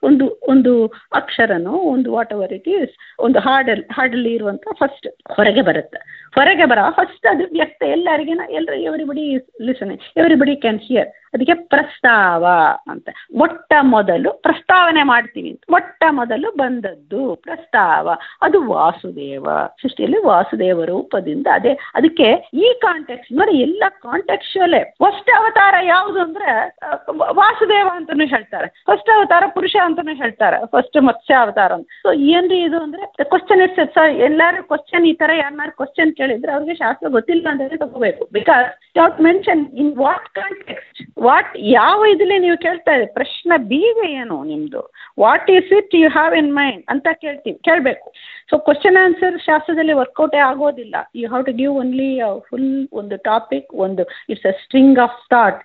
ಒಂದು ಅಕ್ಷರನೋ ಒಂದು ವಾಟ್ ಎವರ್ ಇಟ್ ಈಸ್, ಒಂದು ಹಾಡಲ್ಲಿ ಇರುವಂತ ಫಸ್ಟ್ ಹೊರಗೆ ಬರುತ್ತೆ. ಹೊರಗೆ ಫಸ್ಟ್ ಅದು ವ್ಯಕ್ತ everybody listening, everybody can hear. ಅದಕ್ಕೆ ಪ್ರಸ್ತಾವ ಅಂತ. ಮೊಟ್ಟ ಮೊದಲು ಪ್ರಸ್ತಾವನೆ ಮಾಡ್ತೀವಿ. ಮೊಟ್ಟ ಮೊದಲು ಬಂದದ್ದು ಪ್ರಸ್ತಾವ, ಅದು ವಾಸುದೇವ. ಸೃಷ್ಟಿಯಲ್ಲಿ ವಾಸುದೇವ ರೂಪದಿಂದ. ಅದಕ್ಕೆ ಈ ಕಾಂಟೆಕ್ಸ್ಟ್ ನೋಡಿ, ಎಲ್ಲ ಕಾಂಟೆಕ್ಚುಯಲ್ಲೇ. ಫಸ್ಟ್ ಅವತಾರ ಯಾವುದು ಅಂದ್ರೆ ವಾಸುದೇವ ಅಂತಾನು ಹೇಳ್ತಾರೆ, ಫಸ್ಟ್ ಅವತಾರ ಪುರುಷ ಅಂತಾನು ಹೇಳ್ತಾರೆ, ಫಸ್ಟ್ ಮತ್ಸ್ಯ ಅವತಾರ ಅಂತ. ಸೊ ಏನ್ರಿ ಇದು ಅಂದ್ರೆ ಕ್ವಶನ್ ಇಟ್ಸ್. ಎಲ್ಲಾರು ಕ್ವಶನ್ ಈ ತರ ಯಾರು ಕ್ವಶನ್ ಕೇಳಿದ್ರೆ ಅವ್ರಿಗೆ ಶಾಸ್ತ್ರ ಗೊತ್ತಿಲ್ಲ ಅಂತ ತಗೋಬೇಕು. Because that mention in what context, what ಯಾವ ಇದ್ರಲ್ಲಿ ನೀವು ಕೇಳ್ತಾ ಇದ್ದೀರಿ, ಪ್ರಶ್ನೆ ಬೀಗ ಏನು ನಿಮ್ದು, what is it you have in mind ಅಂತ ಕೇಳಬೇಕು. ಸೊ ಕ್ವಶನ್ ಆನ್ಸರ್ ಶಾಸ್ತ್ರದಲ್ಲಿ ವರ್ಕೌಟೇ ಆಗೋದಿಲ್ಲ. You have to give only full ಒಂದು topic, it's a string of thought.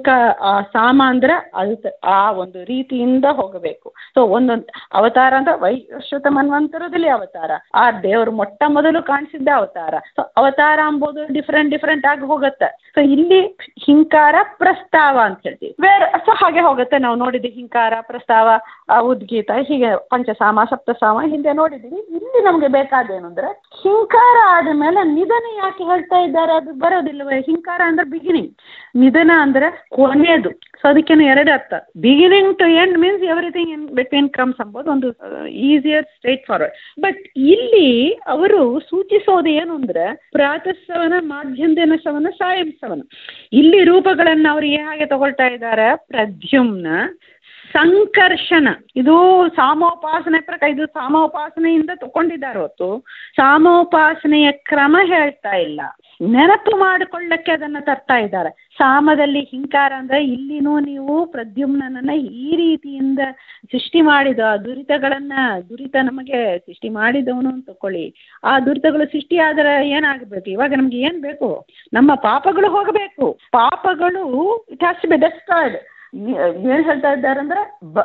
ಸಾಮ ಅಂದ್ರೆ ಅದು ಆ ಒಂದು ರೀತಿಯಿಂದ ಹೋಗಬೇಕು. ಸೊ ಒಂದೊಂದು ಅವತಾರ ಅಂದ್ರೆ ವೈಶ್ವತ ಮನ್ವಂತರದಲ್ಲಿ ಅವತಾರ, ಆ ದೇವರು ಮೊಟ್ಟ ಮೊದಲು ಕಾಣಿಸಿದ್ದ ಅವತಾರ. ಸೊ ಅವತಾರ ಎಂಬುದು ಡಿಫ್ರೆಂಟ್ ಆಗಿ ಹೋಗುತ್ತೆ. ಸೊ ಇಲ್ಲಿ ಹಿಂಕಾರ ಪ್ರಸ್ತಾವ ಅಂತ ಹೇಳ್ತೀವಿ. ಸೊ ಹಾಗೆ ಹೋಗುತ್ತೆ. ನಾವು ನೋಡಿದ್ವಿ ಹಿಂಕಾರ ಪ್ರಸ್ತಾವ, ಉದ್ಗೀತ, ಹೀಗೆ ಪಂಚಸಾಮ ಸಪ್ತಸಾಮ ಹಿಂದೆ ನೋಡಿದ್ದೀವಿ. ಇಲ್ಲಿ ನಮ್ಗೆ ಬೇಕಾದೇನು ಅಂದ್ರೆ ಹಿಂಕಾರ ಆದ ಮೇಲೆ ನಿಧನ ಯಾಕೆ ಹೇಳ್ತಾ ಇದ್ದಾರೆ? ಅದು ಬರೋದಿಲ್ಲವೇ? ಹಿಂಕಾರ ಅಂದ್ರೆ ಬಿಗಿನಿಂಗ್, ನಿಧನ ಅಂದ್ರೆ ಕೊನೆಯದು. ಸೊ ಅದಕ್ಕೇನು ಎರಡು ಅರ್ಥ. Beginning to end means everything in between comes ಅಂಬೋದು ಒಂದು ಈಸಿಯರ್ ಸ್ಟ್ರೈಟ್ ಫಾರ್ವರ್ಡ್. ಬಟ್ ಇಲ್ಲಿ ಅವರು ಸೂಚಿಸೋದು ಏನು ಅಂದ್ರೆ ಪ್ರಾತಃಸವನ, ಮಾಧ್ಯಂದಿನ ಸವನ, ಸಾಯಂ ಸವನ. ಇಲ್ಲಿ ರೂಪಗಳನ್ನು ಅವರು ಹೇಗೆ ತಗೊಳ್ತಾ ಇದ್ದಾರೆ? ಪ್ರದ್ಯುಮ್ನ, ಸಂಕರ್ಷಣ. ಇದು ಸಾಮೋಪಾಸನೆ ಪ್ರಕಾರ, ಇದು ಸಾಮೋಪಾಸನೆಯಿಂದ ತಗೊಂಡಿದ್ದಾರೆ ಹೊತ್ತು ಸಾಮೋಪಾಸನೆಯ ಕ್ರಮ ಹೇಳ್ತಾ ಇಲ್ಲ, ನೆನಪು ಮಾಡಿಕೊಳ್ಳಕ್ಕೆ ಅದನ್ನು ತರ್ತಾ ಇದ್ದಾರೆ. ಸಾಮದಲ್ಲಿ ಹಿಂಕಾರ ಅಂದ್ರೆ ಇಲ್ಲಿನೂ ನೀವು ಪ್ರದ್ಯುಮ್ನನ್ನ ಈ ರೀತಿಯಿಂದ ಸೃಷ್ಟಿ ಮಾಡಿದ ದುರಿತ ನಮಗೆ ಸೃಷ್ಟಿ ಮಾಡಿದವನು ಅಂತ ತಕೊಳ್ಳಿ. ಆ ದುರಿತಗಳು ಸೃಷ್ಟಿ ಆದರೆ ಏನಾಗಬೇಕು? ಇವಾಗ ನಮ್ಗೆ ಏನ್ ಬೇಕು? ನಮ್ಮ ಪಾಪಗಳು ಹೋಗಬೇಕು. ಪಾಪಗಳು it has to be destroyed. ಏನ್ ಹೇಳ್ತಾ ಇದ್ದಾರೆ ಅಂದ್ರೆ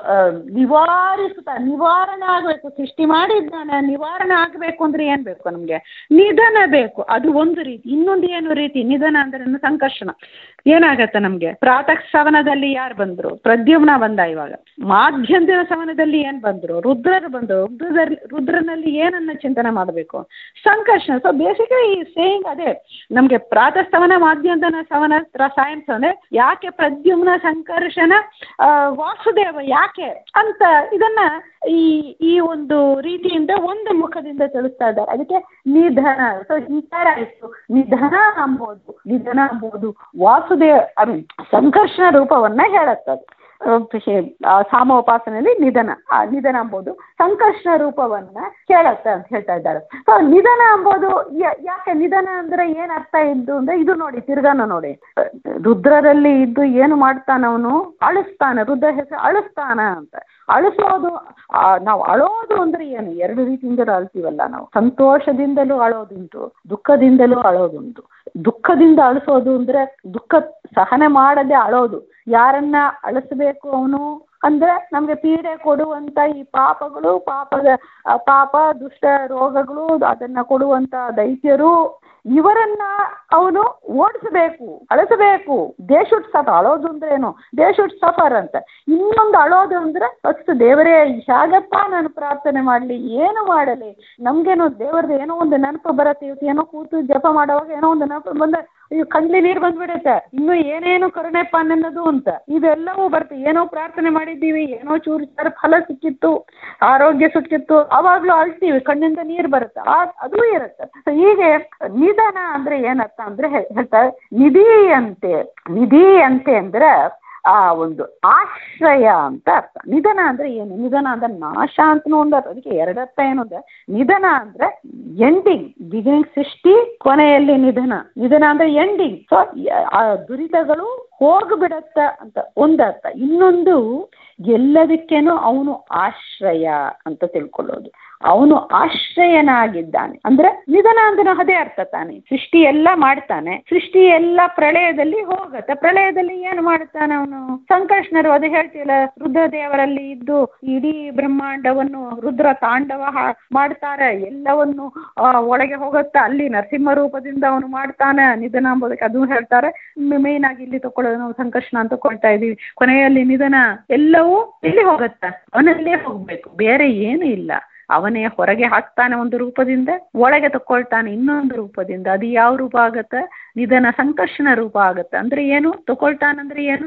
ನಿವಾರಣೆ ಆಗಬೇಕು. ಸೃಷ್ಟಿ ಮಾಡಿದ್ದಾನೆ, ನಿವಾರಣೆ ಆಗಬೇಕು ಅಂದ್ರೆ ಏನ್ ಬೇಕು? ನಮ್ಗೆ ನಿಧನ ಬೇಕು. ಅದು ಒಂದು ರೀತಿ. ಇನ್ನೊಂದು ಏನು ರೀತಿ? ನಿಧನ ಅಂದ್ರೆ ಸಂಕರ್ಷಣ. ಏನಾಗತ್ತೆ ನಮ್ಗೆ? ಪ್ರಾತಃ ಸವನದಲ್ಲಿ ಯಾರು ಬಂದ್ರು? ಪ್ರದ್ಯುಮ್ನ ಬಂದ. ಇವಾಗ ಮಾಧ್ಯಂದಿನ ಸವನದಲ್ಲಿ ಏನ್ ಬಂದ್ರು? ರುದ್ರರು ಬಂದ್ರು. ರುದ್ರನಲ್ಲಿ ಏನನ್ನ ಚಿಂತನೆ ಮಾಡಬೇಕು? ಸಂಕರ್ಷಣ. ಸೊ ಬೇಸಿಕಲಿ ಈ ಸೇಯಿಂಗ್ ಅದೇ ನಮ್ಗೆ ಪ್ರಾತಃ ಸವನ, ಮಾಧ್ಯಂದಿನ ಸವನ, ಸಾಯಂ ಸವನ. ಯಾಕೆ ಪ್ರದ್ಯುಮ್ನ, ಸಂಕರ್ಷಣ, ವಾಸುದೇವ ಯಾಕೆ ಅಂತ ಇದನ್ನ ಈ ಒಂದು ರೀತಿಯಿಂದ ಒಂದು ಮುಖದಿಂದ ತಿಳಿಸ್ತಾ ಇದ್ದಾರೆ. ಅದಕ್ಕೆ ನಿಧನ. ಸೊ ಹಿಂಕಾರ ಆಯಿತು. ನಿಧನ ಅಂಬೋದು ವಾಸುದೇವ ಸಂಕರ್ಷಣ ರೂಪವನ್ನ ಹೇಳುತ್ತದೆ. ಸಾಮೋಪಾಸನೆಯಲ್ಲಿ ನಿಧನ ಅಂಬೋದು ಸಂಕರ್ಷಣ ರೂಪವನ್ನ ಕೇಳತ್ತೆ ಅಂತ ಹೇಳ್ತಾ ಇದ್ದಾರೆ. ಸೊ ನಿಧನ ಅಂಬೋದು ಯಾಕೆ? ನಿಧನ ಅಂದ್ರೆ ಏನ್ ಅರ್ಥ ಇದ್ದು ಅಂದ್ರೆ ಇದು ನೋಡಿ, ತಿರ್ಗಾನ ನೋಡಿ, ರುದ್ರರಲ್ಲಿ ಇದ್ದು ಏನು ಮಾಡ್ತಾನ ಅವನು? ಅಳಿಸ್ತಾನೆ. ರುದ್ರ ಹೆಸರು ಅಳಿಸ್ತಾನ ಅಂತ. ಅಳಿಸೋದು, ನಾವು ಅಳೋದು ಅಂದ್ರೆ ಏನು? ಎರಡು ರೀತಿಯಿಂದ ಅಳ್ತೀವಲ್ಲ ನಾವು. ಸಂತೋಷದಿಂದಲೂ ಅಳೋದುಂಟು, ದುಃಖದಿಂದಲೂ ಅಳೋದುಂಟು. ದುಃಖದಿಂದ ಅಳಿಸೋದು ಅಂದ್ರೆ ದುಃಖ ಸಹನೆ ಮಾಡದೆ ಅಳೋದು. ಯಾರನ್ನ ಅಳಿಸ್ಬೇಕು ಅವನು ಅಂದ್ರೆ ನಮ್ಗೆ ಪೀಡೆ ಕೊಡುವಂತ ಈ ಪಾಪ ದುಷ್ಟ ರೋಗಗಳು ಅದನ್ನ ಕೊಡುವಂತ ದೈತ್ಯರು, ಇವರನ್ನ ಅವನು ಓಡಿಸಬೇಕು, ಅಳಿಸಬೇಕು. They should suffer. ಅಳೋದು ಅಂದ್ರೆ ಏನು? ದೇ ಶುಡ್ ಸಫರ್ ಅಂತ. ಇನ್ನೊಂದು ಅಳೋದು ಅಂದ್ರೆ ಫಸ್ಟ್ ದೇವರೇ ಹೇಗಪ್ಪ ನಾನು ಪ್ರಾರ್ಥನೆ ಮಾಡ್ಲಿ, ಏನು ಮಾಡಲಿ? ನಮ್ಗೇನೋ ದೇವರದ್ದು ಏನೋ ಒಂದು ನೆನಪು ಬರುತ್ತೆ. ಇವತ್ತು ಏನೋ ಕೂತು ಜಪ ಮಾಡುವಾಗ ಏನೋ ಒಂದು ನೆನಪು ಬಂದ ಕಣ್ಲಿ ನೀರು ಬಂದ್ಬಿಡುತ್ತೆ. ಇನ್ನು ಏನೇನು ಕರುಣೆಪ್ಪ ಅನ್ನೋದು ಅಂತ ಇದೆಲ್ಲವೂ ಬರುತ್ತೆ. ಏನೋ ಪ್ರಾರ್ಥನೆ ಮಾಡಿದ್ದೀವಿ, ಏನೋ ಚೂರು ಫಲ ಸಿಕ್ಕಿತ್ತು, ಆರೋಗ್ಯ ಸಿಕ್ಕಿತ್ತು, ಅವಾಗ್ಲೂ ಅಳ್ತೀವಿ, ಕಣ್ಣಿಂದ ನೀರು ಬರುತ್ತೆ, ಅದು ಇರುತ್ತೆ. ಹೀಗೆ ನಿಧನ ಅಂದ್ರೆ ಏನರ್ಥ ಅಂದ್ರೆ ಹೇಳ್ತಾರೆ ನಿಧಿ ಅಂತೆ ಅಂದ್ರೆ ಆ ಒಂದು ಆಶ್ರಯ ಅಂತ ಅರ್ಥ. ನಿಧನ ಅಂದ್ರೆ ಏನು? ನಿಧನ ಅಂದ್ರೆ ನಾಶ ಅಂತನೂ ಒಂದು ಅರ್ಥ. ಅದಕ್ಕೆ ಎರಡರ್ಥ ಏನು ಅಂದ್ರೆ ನಿಧನ ಅಂದ್ರೆ ಎಂಡಿಂಗ್, ಬಿಗಿನಿಂಗ್ ಸೃಷ್ಟಿ, ಕೊನೆಯಲ್ಲಿ ನಿಧನ ಅಂದ್ರೆ ಎಂಡಿಂಗ್. ಸೊ ಆ ದುರಿತಗಳು ಹೋಗ್ಬಿಡತ್ತ ಅಂತ ಒಂದರ್ಥ. ಇನ್ನೊಂದು ಎಲ್ಲದಕ್ಕೇನು ಅವನು ಆಶ್ರಯ ಅಂತ ತಿಳ್ಕೊಳ್ಳೋದು. ಅವನು ಆಶ್ರಯನಾಗಿದ್ದಾನೆ ಅಂದ್ರೆ ನಿಧನ ಅಂದ್ರೆ ಅದೇ ಅರ್ಥ ತಾನೆ. ಸೃಷ್ಟಿ ಎಲ್ಲ ಮಾಡ್ತಾನೆ, ಸೃಷ್ಟಿ ಎಲ್ಲ ಪ್ರಳಯದಲ್ಲಿ ಹೋಗತ್ತೆ. ಪ್ರಳಯದಲ್ಲಿ ಏನು ಮಾಡ್ತಾನೆ ಅವನು? ಸಂಕರ್ಷಣರು ಅದು ಹೇಳ್ತಿಲ್ಲ, ರುದ್ರದೇವರಲ್ಲಿ ಇದ್ದು ಇಡೀ ಬ್ರಹ್ಮಾಂಡವನ್ನು ರುದ್ರ ತಾಂಡವ ಮಾಡ್ತಾರೆ, ಎಲ್ಲವನ್ನು ಒಳಗೆ ಹೋಗತ್ತ. ಅಲ್ಲಿ ನರಸಿಂಹ ರೂಪದಿಂದ ಅವನು ಮಾಡ್ತಾನೆ ನಿಧನ ಅಂಬೋದಕ್ಕೆ. ಅದು ಹೇಳ್ತಾರೆ. ಮೇನ್ ಆಗಿ ಇಲ್ಲಿ ತಕೊಳ್ಳೋದು ನಾವು ಸಂಕರ್ಷಣ ಅಂತ ತಗೊಳ್ತಾ ಇದೀವಿ. ಕೊನೆಯಲ್ಲಿ ನಿಧನ ಎಲ್ಲವೂ ಇಲ್ಲಿ ಹೋಗತ್ತ, ಅವನಲ್ಲೇ ಹೋಗ್ಬೇಕು, ಬೇರೆ ಏನು ಇಲ್ಲ. ಅವನೇ ಹೊರಗೆ ಹಾಕ್ತಾನೆ ಒಂದು ರೂಪದಿಂದ, ಒಳಗೆ ತಕೊಳ್ತಾನೆ ಇನ್ನೊಂದು ರೂಪದಿಂದ. ಅದು ಯಾವ ರೂಪ ಆಗತ್ತೆ? ನಿಧನ ಸಂಕರ್ಷಣ ರೂಪ ಆಗತ್ತೆ. ಅಂದ್ರೆ ಏನು? ತಕೊಳ್ತಾನಂದ್ರೆ ಏನು?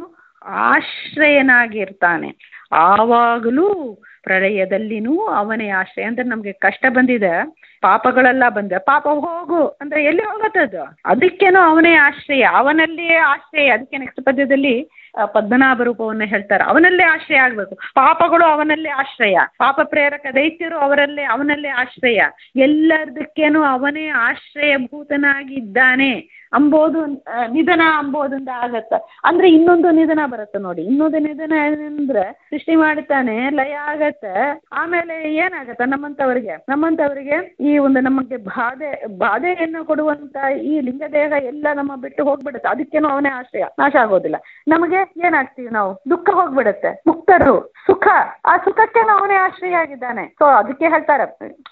ಆಶ್ರಯನಾಗಿರ್ತಾನೆ. ಆವಾಗಲೂ ಪ್ರಳಯದಲ್ಲಿನೂ ಅವನೇ ಆಶ್ರಯ. ಅಂದ್ರೆ ನಮ್ಗೆ ಕಷ್ಟ ಬಂದಿದೆ, ಪಾಪಗಳೆಲ್ಲ ಬಂದ, ಪಾಪ ಹೋಗು ಅಂದ್ರೆ ಎಲ್ಲಿ ಹೋಗತ್ತದು? ಅದಕ್ಕೇನೋ ಅವನೇ ಆಶ್ರಯ, ಅವನಲ್ಲೇ ಆಶ್ರಯ. ಅದಕ್ಕೆ ನೆಕ್ಸ್ಟ್ ಪದ್ಯದಲ್ಲಿ ಪದ್ಮನಾಭ ರೂಪವನ್ನು ಹೇಳ್ತಾರೆ. ಅವನಲ್ಲೇ ಆಶ್ರಯ ಆಗ್ಬೇಕು. ಪಾಪಗಳು ಅವನಲ್ಲೇ ಆಶ್ರಯ, ಪಾಪ ಪ್ರೇರಕ ದೈತ್ಯರು ಅವನಲ್ಲೇ ಆಶ್ರಯ. ಎಲ್ಲದಕ್ಕೇನು ಅವನೇ ಆಶ್ರಯಭೂತನಾಗಿದ್ದಾನೆ ಅಂಬೋದು ನಿಧನ ಅಂಬೋದಿಂದ ಆಗತ್ತ. ಅಂದ್ರೆ ಇನ್ನೊಂದು ನಿಧನ ಬರುತ್ತೆ ನೋಡಿ. ಇನ್ನೊಂದು ನಿಧನ ಏನಂದ್ರೆ ಸೃಷ್ಟಿ ಮಾಡ್ತಾನೆ, ಲಯ ಆಗತ್ತೆ, ಆಮೇಲೆ ಏನಾಗತ್ತ? ನಮ್ಮಂತವರಿಗೆ ಈ ಒಂದು ನಮಗೆ ಬಾಧೆಯನ್ನು ಕೊಡುವಂತ ಈ ಲಿಂಗದೇಹ ಎಲ್ಲ ನಮ್ಮ ಬಿಟ್ಟು ಹೋಗ್ಬಿಡುತ್ತೆ. ಅದಕ್ಕೇನು ಅವನೇ ಆಶ್ರಯ, ನಾಶ ಆಗೋದಿಲ್ಲ. ನಮಗೆ ಏನಾಗ್ತೀವಿ ನಾವು? ದುಃಖ ಹೋಗ್ಬಿಡುತ್ತೆ. ಮುಕ್ತರು ಸುಖ, ಆ ಸುಖಕ್ಕೆ ಅವನೇ ಆಶ್ರಯ ಆಗಿದ್ದಾನೆ. ಸೊ ಅದಕ್ಕೆ ಹೇಳ್ತಾರೆ,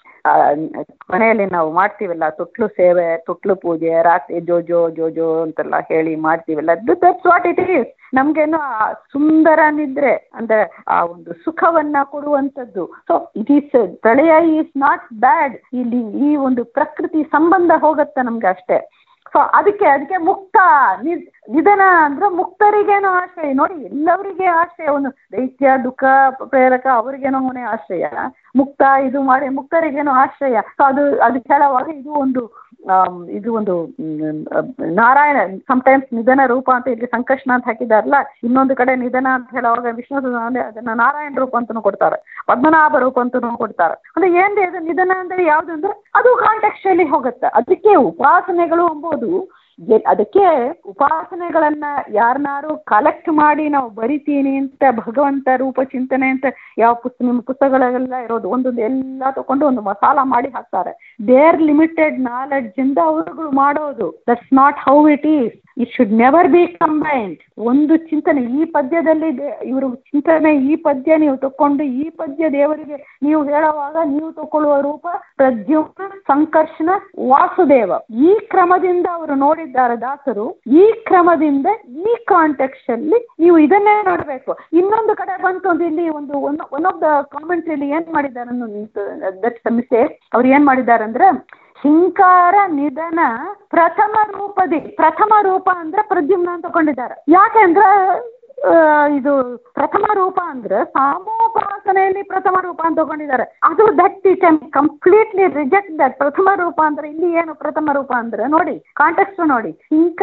ಮನೆಯಲ್ಲಿ ನಾವು ಮಾಡ್ತೀವಲ್ಲ ತೊಟ್ಲು ಸೇವೆ, ತೊಟ್ಲು ಪೂಜೆ, ರಾತ್ರಿ ಜೋ ಅಂತೆಲ್ಲ ಹೇಳಿ ಮಾಡ್ತೀವಲ್ಲ, ದಟ್ಸ್ ವಾಟ್ ಇಟ್ ಈಸ್. ನಮ್ಗೇನು ಆ ಸುಂದರ ನಿದ್ರೆ ಅಂದ್ರೆ ಆ ಒಂದು ಸುಖವನ್ನ ಕೊಡುವಂಥದ್ದು. ಸೊ ಇಟ್ ಈಸ್ ಪ್ರಳಯ ಈಸ್ ನಾಟ್ ಬ್ಯಾಡ್. ಇಲ್ಲಿ ಈ ಒಂದು ಪ್ರಕೃತಿ ಸಂಬಂಧ ಹೋಗತ್ತೆ ನಮ್ಗೆ ಅಷ್ಟೇ. ಸೊ ಅದಕ್ಕೆ ಮುಕ್ತ ನಿಧನ ಅಂದ್ರೆ ಮುಕ್ತರಿಗೇನೋ ಆಶ್ರಯ. ನೋಡಿ, ಎಲ್ಲವರಿಗೆ ಆಶ್ರಯ, ಒಂದು ದೈತ್ಯ ದುಃಖ ಪ್ರೇರಕ ಅವರಿಗೇನೋ ಅವನೇ ಆಶ್ರಯ, ಮುಕ್ತ ಇದು ಮಾಡಿ ಮುಕ್ತರಿಗೇನೋ ಆಶ್ರಯ. ಸೊ ಅದು ಹೇಳುವಾಗ ಇದು ಒಂದು ನಾರಾಯಣ ಸಮಟೈಮ್ಸ್ ನಿಧನ ರೂಪ ಅಂತ ಇಲ್ಲಿ ಸಂಕರ್ಷಣ ಅಂತ ಹಾಕಿದಾರಲ್ಲ, ಇನ್ನೊಂದು ಕಡೆ ನಿಧನ ಅಂತ ಹೇಳುವಾಗ ವಿಷ್ಣು ಅದನ್ನ ನಾರಾಯಣ ರೂಪ ಅಂತನೂ ಕೊಡ್ತಾರೆ, ಪದ್ಮನಾಭ ರೂಪ ಅಂತನೂ ಕೊಡ್ತಾರೆ. ಅಂದ್ರೆ ಏನ್ರಿ ಅದು ನಿಧನ ಅಂದ್ರೆ ಯಾವ್ದು ಅಂದ್ರೆ ಅದು ಕಾಂಟೆಕ್ಸ್ಟಲ್ಲಿ ಹೋಗುತ್ತೆ. ಅದಕ್ಕೆ ಉಪಾಸನೆಗಳು ಎಂಬುದು, ಅದಕ್ಕೆ ಉಪಾಸನೆಗಳನ್ನ ಯಾರನ್ನಾರು ಕಲೆಕ್ಟ್ ಮಾಡಿ ನಾವು ಬರಿತೀನಿ ಅಂತ ಭಗವಂತ ರೂಪ ಚಿಂತನೆ ಅಂತ ಯಾವ ನಿಮ್ಮ ಪುಸ್ತಕಗಳೆಲ್ಲ ಇರೋದು, ಒಂದೊಂದು ಎಲ್ಲ ತಗೊಂಡು ಒಂದು ಮಸಾಲ ಮಾಡಿ ಹಾಕ್ತಾರೆ. ದೇರ್ ಲಿಮಿಟೆಡ್ ನಾಲೆಡ್ಜ್ ಇಂದ ಅವರುಗಳು ಮಾಡೋದು. That's not how it is. It should never be combined. ಒಂದು ಚಿಂತನೆ ಈ ಪದ್ಯದಲ್ಲಿ ಇವರು ಚಿಂತನೆ, ಈ ಪದ್ಯ ನೀವು ತಕೊಂಡು ಈ ಪದ್ಯ ದೇವರಿಗೆ ನೀವು ಹೇಳುವಾಗ ನೀವು ತಗೊಳ್ಳುವ ರೂಪ ಪ್ರದ್ಯುಮ್ನ, ಸಂಕರ್ಷಣ, ವಾಸುದೇವ. ಈ ಕ್ರಮದಿಂದ ಅವರು ನೋಡಿದ್ದಾರೆ ದಾಸರು. ಈ ಕ್ರಮದಿಂದ ಈ ಕಾಂಟೆಕ್ಸ್ಟ್ ಅಲ್ಲಿ ನೀವು ಇದನ್ನೇ ನೋಡಬೇಕು. ಇನ್ನೊಂದು ಕಡೆ ಬಂತು ಇಲ್ಲಿ ಒನ್ ಆಫ್ ದ ಕಾಮೆಂಟ್ಸ್ ಇಲ್ಲಿ ಏನ್ ಮಾಡಿದ್ದಾರೆ, ದಟ್ಸ್ ಮಿಸ್ಟೇಕ್. ಅವ್ರು ಏನ್ ಮಾಡಿದ್ದಾರೆ ಅಂದ್ರೆ, ಹಿಂಕಾರ ನಿಧನ ಪ್ರಥಮ ರೂಪ ಅಂದ್ರೆ ಪ್ರದ್ಯುಮ್ನ ಅಂತ ತಗೊಂಡಿದ್ದಾರೆ. ಯಾಕೆಂದ್ರೆ ಇದು ಪ್ರಥಮ ರೂಪ ಅಂದ್ರೆ ಸಾಮೋಪಾಸನೆಯಲ್ಲಿ ಪ್ರಥಮ ರೂಪ ಅಂತ ತಗೊಂಡಿದ್ದಾರೆ. ಅದು that it can completely reject that. ಪ್ರಥಮ ರೂಪ ಅಂದ್ರೆ ಇಲ್ಲಿ ಏನು ಪ್ರಥಮ ರೂಪ ಅಂದ್ರೆ, ನೋಡಿ ಕಾಂಟೆಕ್ಸ್ಟ್ ನೋಡಿ,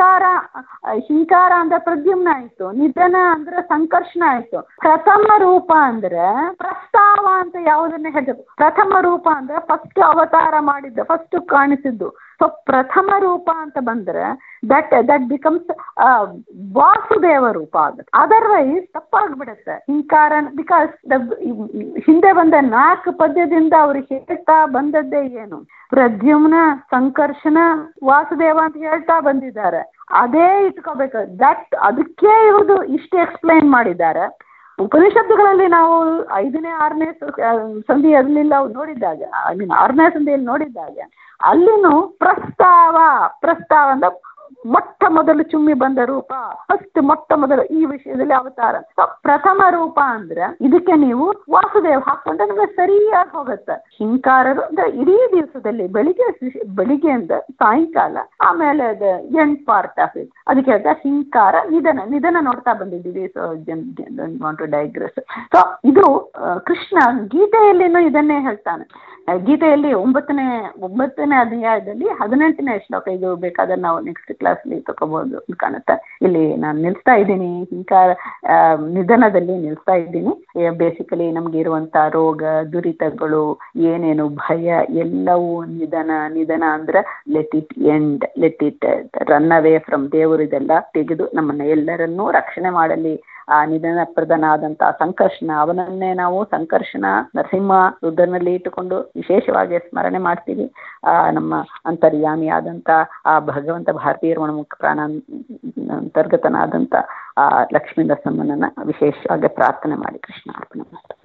ಹಿಂಕಾರ ಅಂದ್ರೆ ಪ್ರದ್ಯುಮ್ನ ಆಯ್ತು, ನಿಧನ ಅಂದ್ರೆ ಸಂಕರ್ಷಣ ಆಯ್ತು. ಪ್ರಥಮ ರೂಪ ಅಂದ್ರೆ ಪ್ರಸ್ತಾವ ಅಂತ ಯಾವುದನ್ನೇ ಹೇಳ್ತೇವೆ. ಪ್ರಥಮ ರೂಪ ಅಂದ್ರೆ ಫಸ್ಟ್ ಅವತಾರ ಮಾಡಿದ್ದು, ಫಸ್ಟ್ ಕಾಣಿಸಿದ್ದು. ಸೊ ಪ್ರಥಮ ರೂಪ ಅಂತ ಬಂದ್ರೆ ದಟ್ ಬಿಕಮ್ಸ್ ವಾಸುದೇವ ರೂಪ ಆಗುತ್ತೆ. ಅದರ್ವೈಸ್ ತಪ್ಪಾಗ್ಬಿಡುತ್ತೆ ಹಿಂಕಾರ. ಬಿಕಾಸ್ ಹಿಂದೆ ಬಂದ 4 ಪದ್ಯದಿಂದ ಅವ್ರು ಹೇಳ್ತಾ ಬಂದದ್ದೇ ಏನು, ಪ್ರದ್ಯುಮ್ನ, ಸಂಕರ್ಷಣ, ವಾಸುದೇವ ಅಂತ ಹೇಳ್ತಾ ಬಂದಿದ್ದಾರೆ. ಅದೇ ಇಟ್ಕೋಬೇಕು. ಅದಕ್ಕೆ ಇವ್ರದು ಇಷ್ಟು ಎಕ್ಸ್ಪ್ಲೈನ್ ಮಾಡಿದ್ದಾರೆ. ಉಪನಿಷತ್ತುಗಳಲ್ಲಿ ನಾವು 5ನೇ 6ನೇ ಸಂಧಿ ಅದನ್ನೆಲ್ಲ ನೋಡಿದಾಗ, 6ನೇ ಸಂಧಿಯಲ್ಲಿ ನೋಡಿದಾಗ ಅಲ್ಲಿನೂ ಪ್ರಸ್ತಾವ ಅಂದ್ರೆ ಮೊಟ್ಟ ಮೊದಲು ಚುಮ್ಮಿ ಬಂದ ರೂಪ, ಫಸ್ಟ್ ಮೊಟ್ಟ ಮೊದಲು ಈ ವಿಷಯದಲ್ಲಿ ಅವತಾರ. ಪ್ರಥಮ ರೂಪ ಅಂದ್ರೆ ಇದಕ್ಕೆ ನೀವು ವಾಸುದೇವ ಹಾಕೊಂಡ್ರೆ ನಿಮಗೆ ಸರಿಯಾಗಿ ಹೋಗುತ್ತೆ. ಹಿಂಕಾರರು ಅಂದ್ರೆ ಇಡೀ ದಿವಸದಲ್ಲಿ ಬೆಳಿಗ್ಗೆಯಿಂದ ಸಾಯಂಕಾಲ, ಆಮೇಲೆ ಅದು ಎಂಡ್ ಪಾರ್ಟ್ ಆಫ್ ಇಟ್. ಅದಕ್ಕೆ ಹೇಳ್ತಾ ಹಿಂಕಾರ ನಿಧನ ನೋಡ್ತಾ ಬಂದಿದ್ದೀವಿ. So want to digress. So ಇದು ಕೃಷ್ಣ ಗೀತೆಯಲ್ಲಿನೂ ಇದನ್ನೇ ಹೇಳ್ತಾನೆ. ಗೀತೆಯಲ್ಲಿ 9ನೇ ಅಧ್ಯಾಯದಲ್ಲಿ 18ನೇ ಶ್ಲೋಕ. ಇದು ಬೇಕಾದ್ರೆ ನಾವು ನೆಕ್ಸ್ಟ್ ಕ್ಲಾಸ್ಲಿ ತಗೋಬಹುದು ಕಾಣುತ್ತೆ. ಇಲ್ಲಿ ನಾನು ನಿಲ್ಲಿಸ್ತಾ ಇದ್ದೀನಿ, ನಿಧನದಲ್ಲಿ ನಿಲ್ಲಿಸ್ತಾ ಇದ್ದೀನಿ. ಬೇಸಿಕಲಿ ನಮ್ಗೆ ಇರುವಂತ ರೋಗ ದುರಿತಗಳು ಏನೇನು ಭಯ ಎಲ್ಲವೂ ನಿಧನ ಅಂದ್ರೆ let it end, let it run away from. ದೇವರು ಇದೆಲ್ಲ ತೆಗೆದು ನಮ್ಮನ್ನ ಎಲ್ಲರನ್ನೂ ರಕ್ಷಣೆ ಮಾಡಲಿ. ಆ ನಿಧನ ಪ್ರಧಾನಾದಂತಹ ಸಂಕರ್ಷಣ, ಅವನನ್ನೇ ನಾವು ಸಂಕರ್ಷಣ ನರಸಿಂಹ ರುದ್ರನಲ್ಲಿ ಇಟ್ಟುಕೊಂಡು ವಿಶೇಷವಾಗಿ ಸ್ಮರಣೆ ಮಾಡ್ತೀವಿ. ನಮ್ಮ ಅಂತರ್ಯಾಮಿಯಾದಂಥ ಆ ಭಗವಂತ ಭಾರತೀಯ ಒಣಮುಖ ಪ್ರಾಣ ಅಂತರ್ಗತನಾದಂಥ ಆ ಲಕ್ಷ್ಮೀ ನರಸಿಂಹನನ್ನ ವಿಶೇಷವಾಗಿ ಪ್ರಾರ್ಥನೆ ಮಾಡಿ ಕೃಷ್ಣ ಅರ್ಪಣೆ ಮಾಡ್ತಾರೆ.